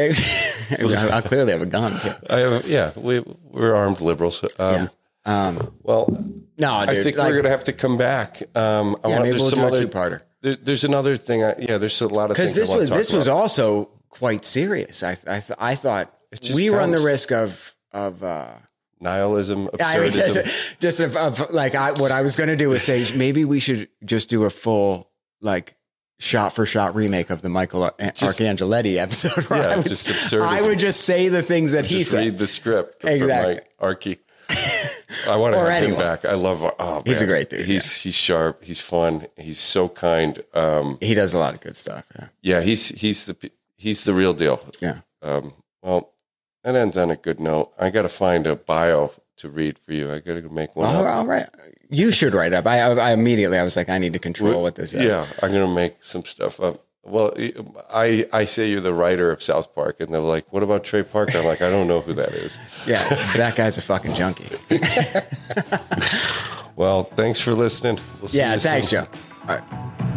I clearly have a gun too. I have, yeah, we we're armed liberals. Um, Yeah. Um, Well, no, dude. I think like, we're gonna have to come back. Um, I yeah, want maybe there's we'll some do a other. two-parter. There, there's another thing. I, yeah, there's a lot of Because things. this I wanna was talk this was about. also quite serious. I I, th- I thought just we run the counts. risk of of. Uh, nihilism, I mean, absurdism. just, just of, of like I what I was going to do is say maybe we should just do a full like shot for shot remake of the Michael Ar- Just- Arcangeletti episode. Where Yeah, I would, just absurdism. I would just say the things that he Just said. read the script Exactly. for my Archie. I want to Or have anyone. him back. I love. Oh, He's man. a great dude, He's he's sharp. He's fun. He's so kind. Um, He does a lot of good stuff. Yeah. yeah, he's he's the he's the real deal. Yeah. Um, well, that ends on a good note. I got to find a bio to read for you. I got to make one. All, up. all right. You should write up. I, I, I immediately I was like, I need to control what this is. Yeah, I'm going to make some stuff up. Well, I I say you're the writer of South Park, and they're like, "What about Trey Parker?" I'm like, "I don't know who that is." Yeah. That guy's a fucking junkie. Well, thanks for listening. We'll see Yeah. you Thanks, soon. Joe. All right.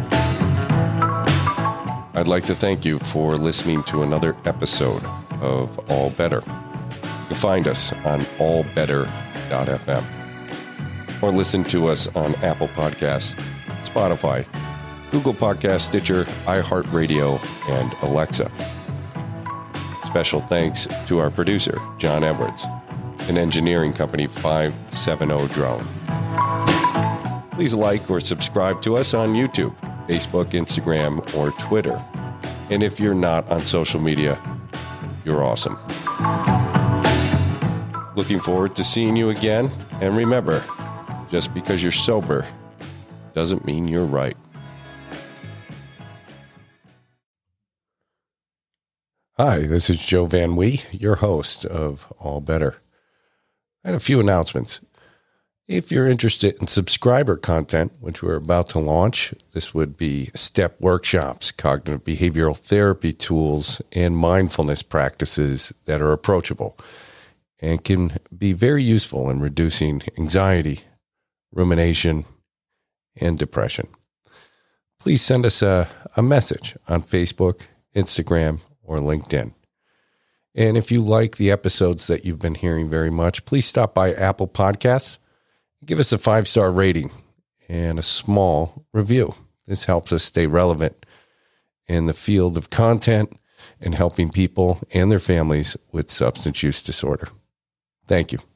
I'd like to thank you for listening to another episode of All Better. You can find us on all better dot f m or listen to us on Apple Podcasts, Spotify, Google Podcasts, Stitcher, iHeartRadio, and Alexa. Special thanks to our producer, John Edwards, and engineering company five seventy Drone. Please like or subscribe to us on YouTube Facebook, Instagram, or Twitter. And if you're not on social media, you're awesome. Looking forward to seeing you again. And remember, just because you're sober doesn't mean you're right. Hi, this is Joe Van Wee, your host of All Better. I had a few announcements. If you're interested in subscriber content, which we're about to launch, this would be step workshops, cognitive behavioral therapy tools, and mindfulness practices that are approachable and can be very useful in reducing anxiety, rumination, and depression. Please send us a, a message on Facebook, Instagram, or LinkedIn. And if you like the episodes that you've been hearing very much, please stop by Apple Podcasts. Give us a five-star rating and a small review. This helps us stay relevant in the field of content and helping people and their families with substance use disorder. Thank you.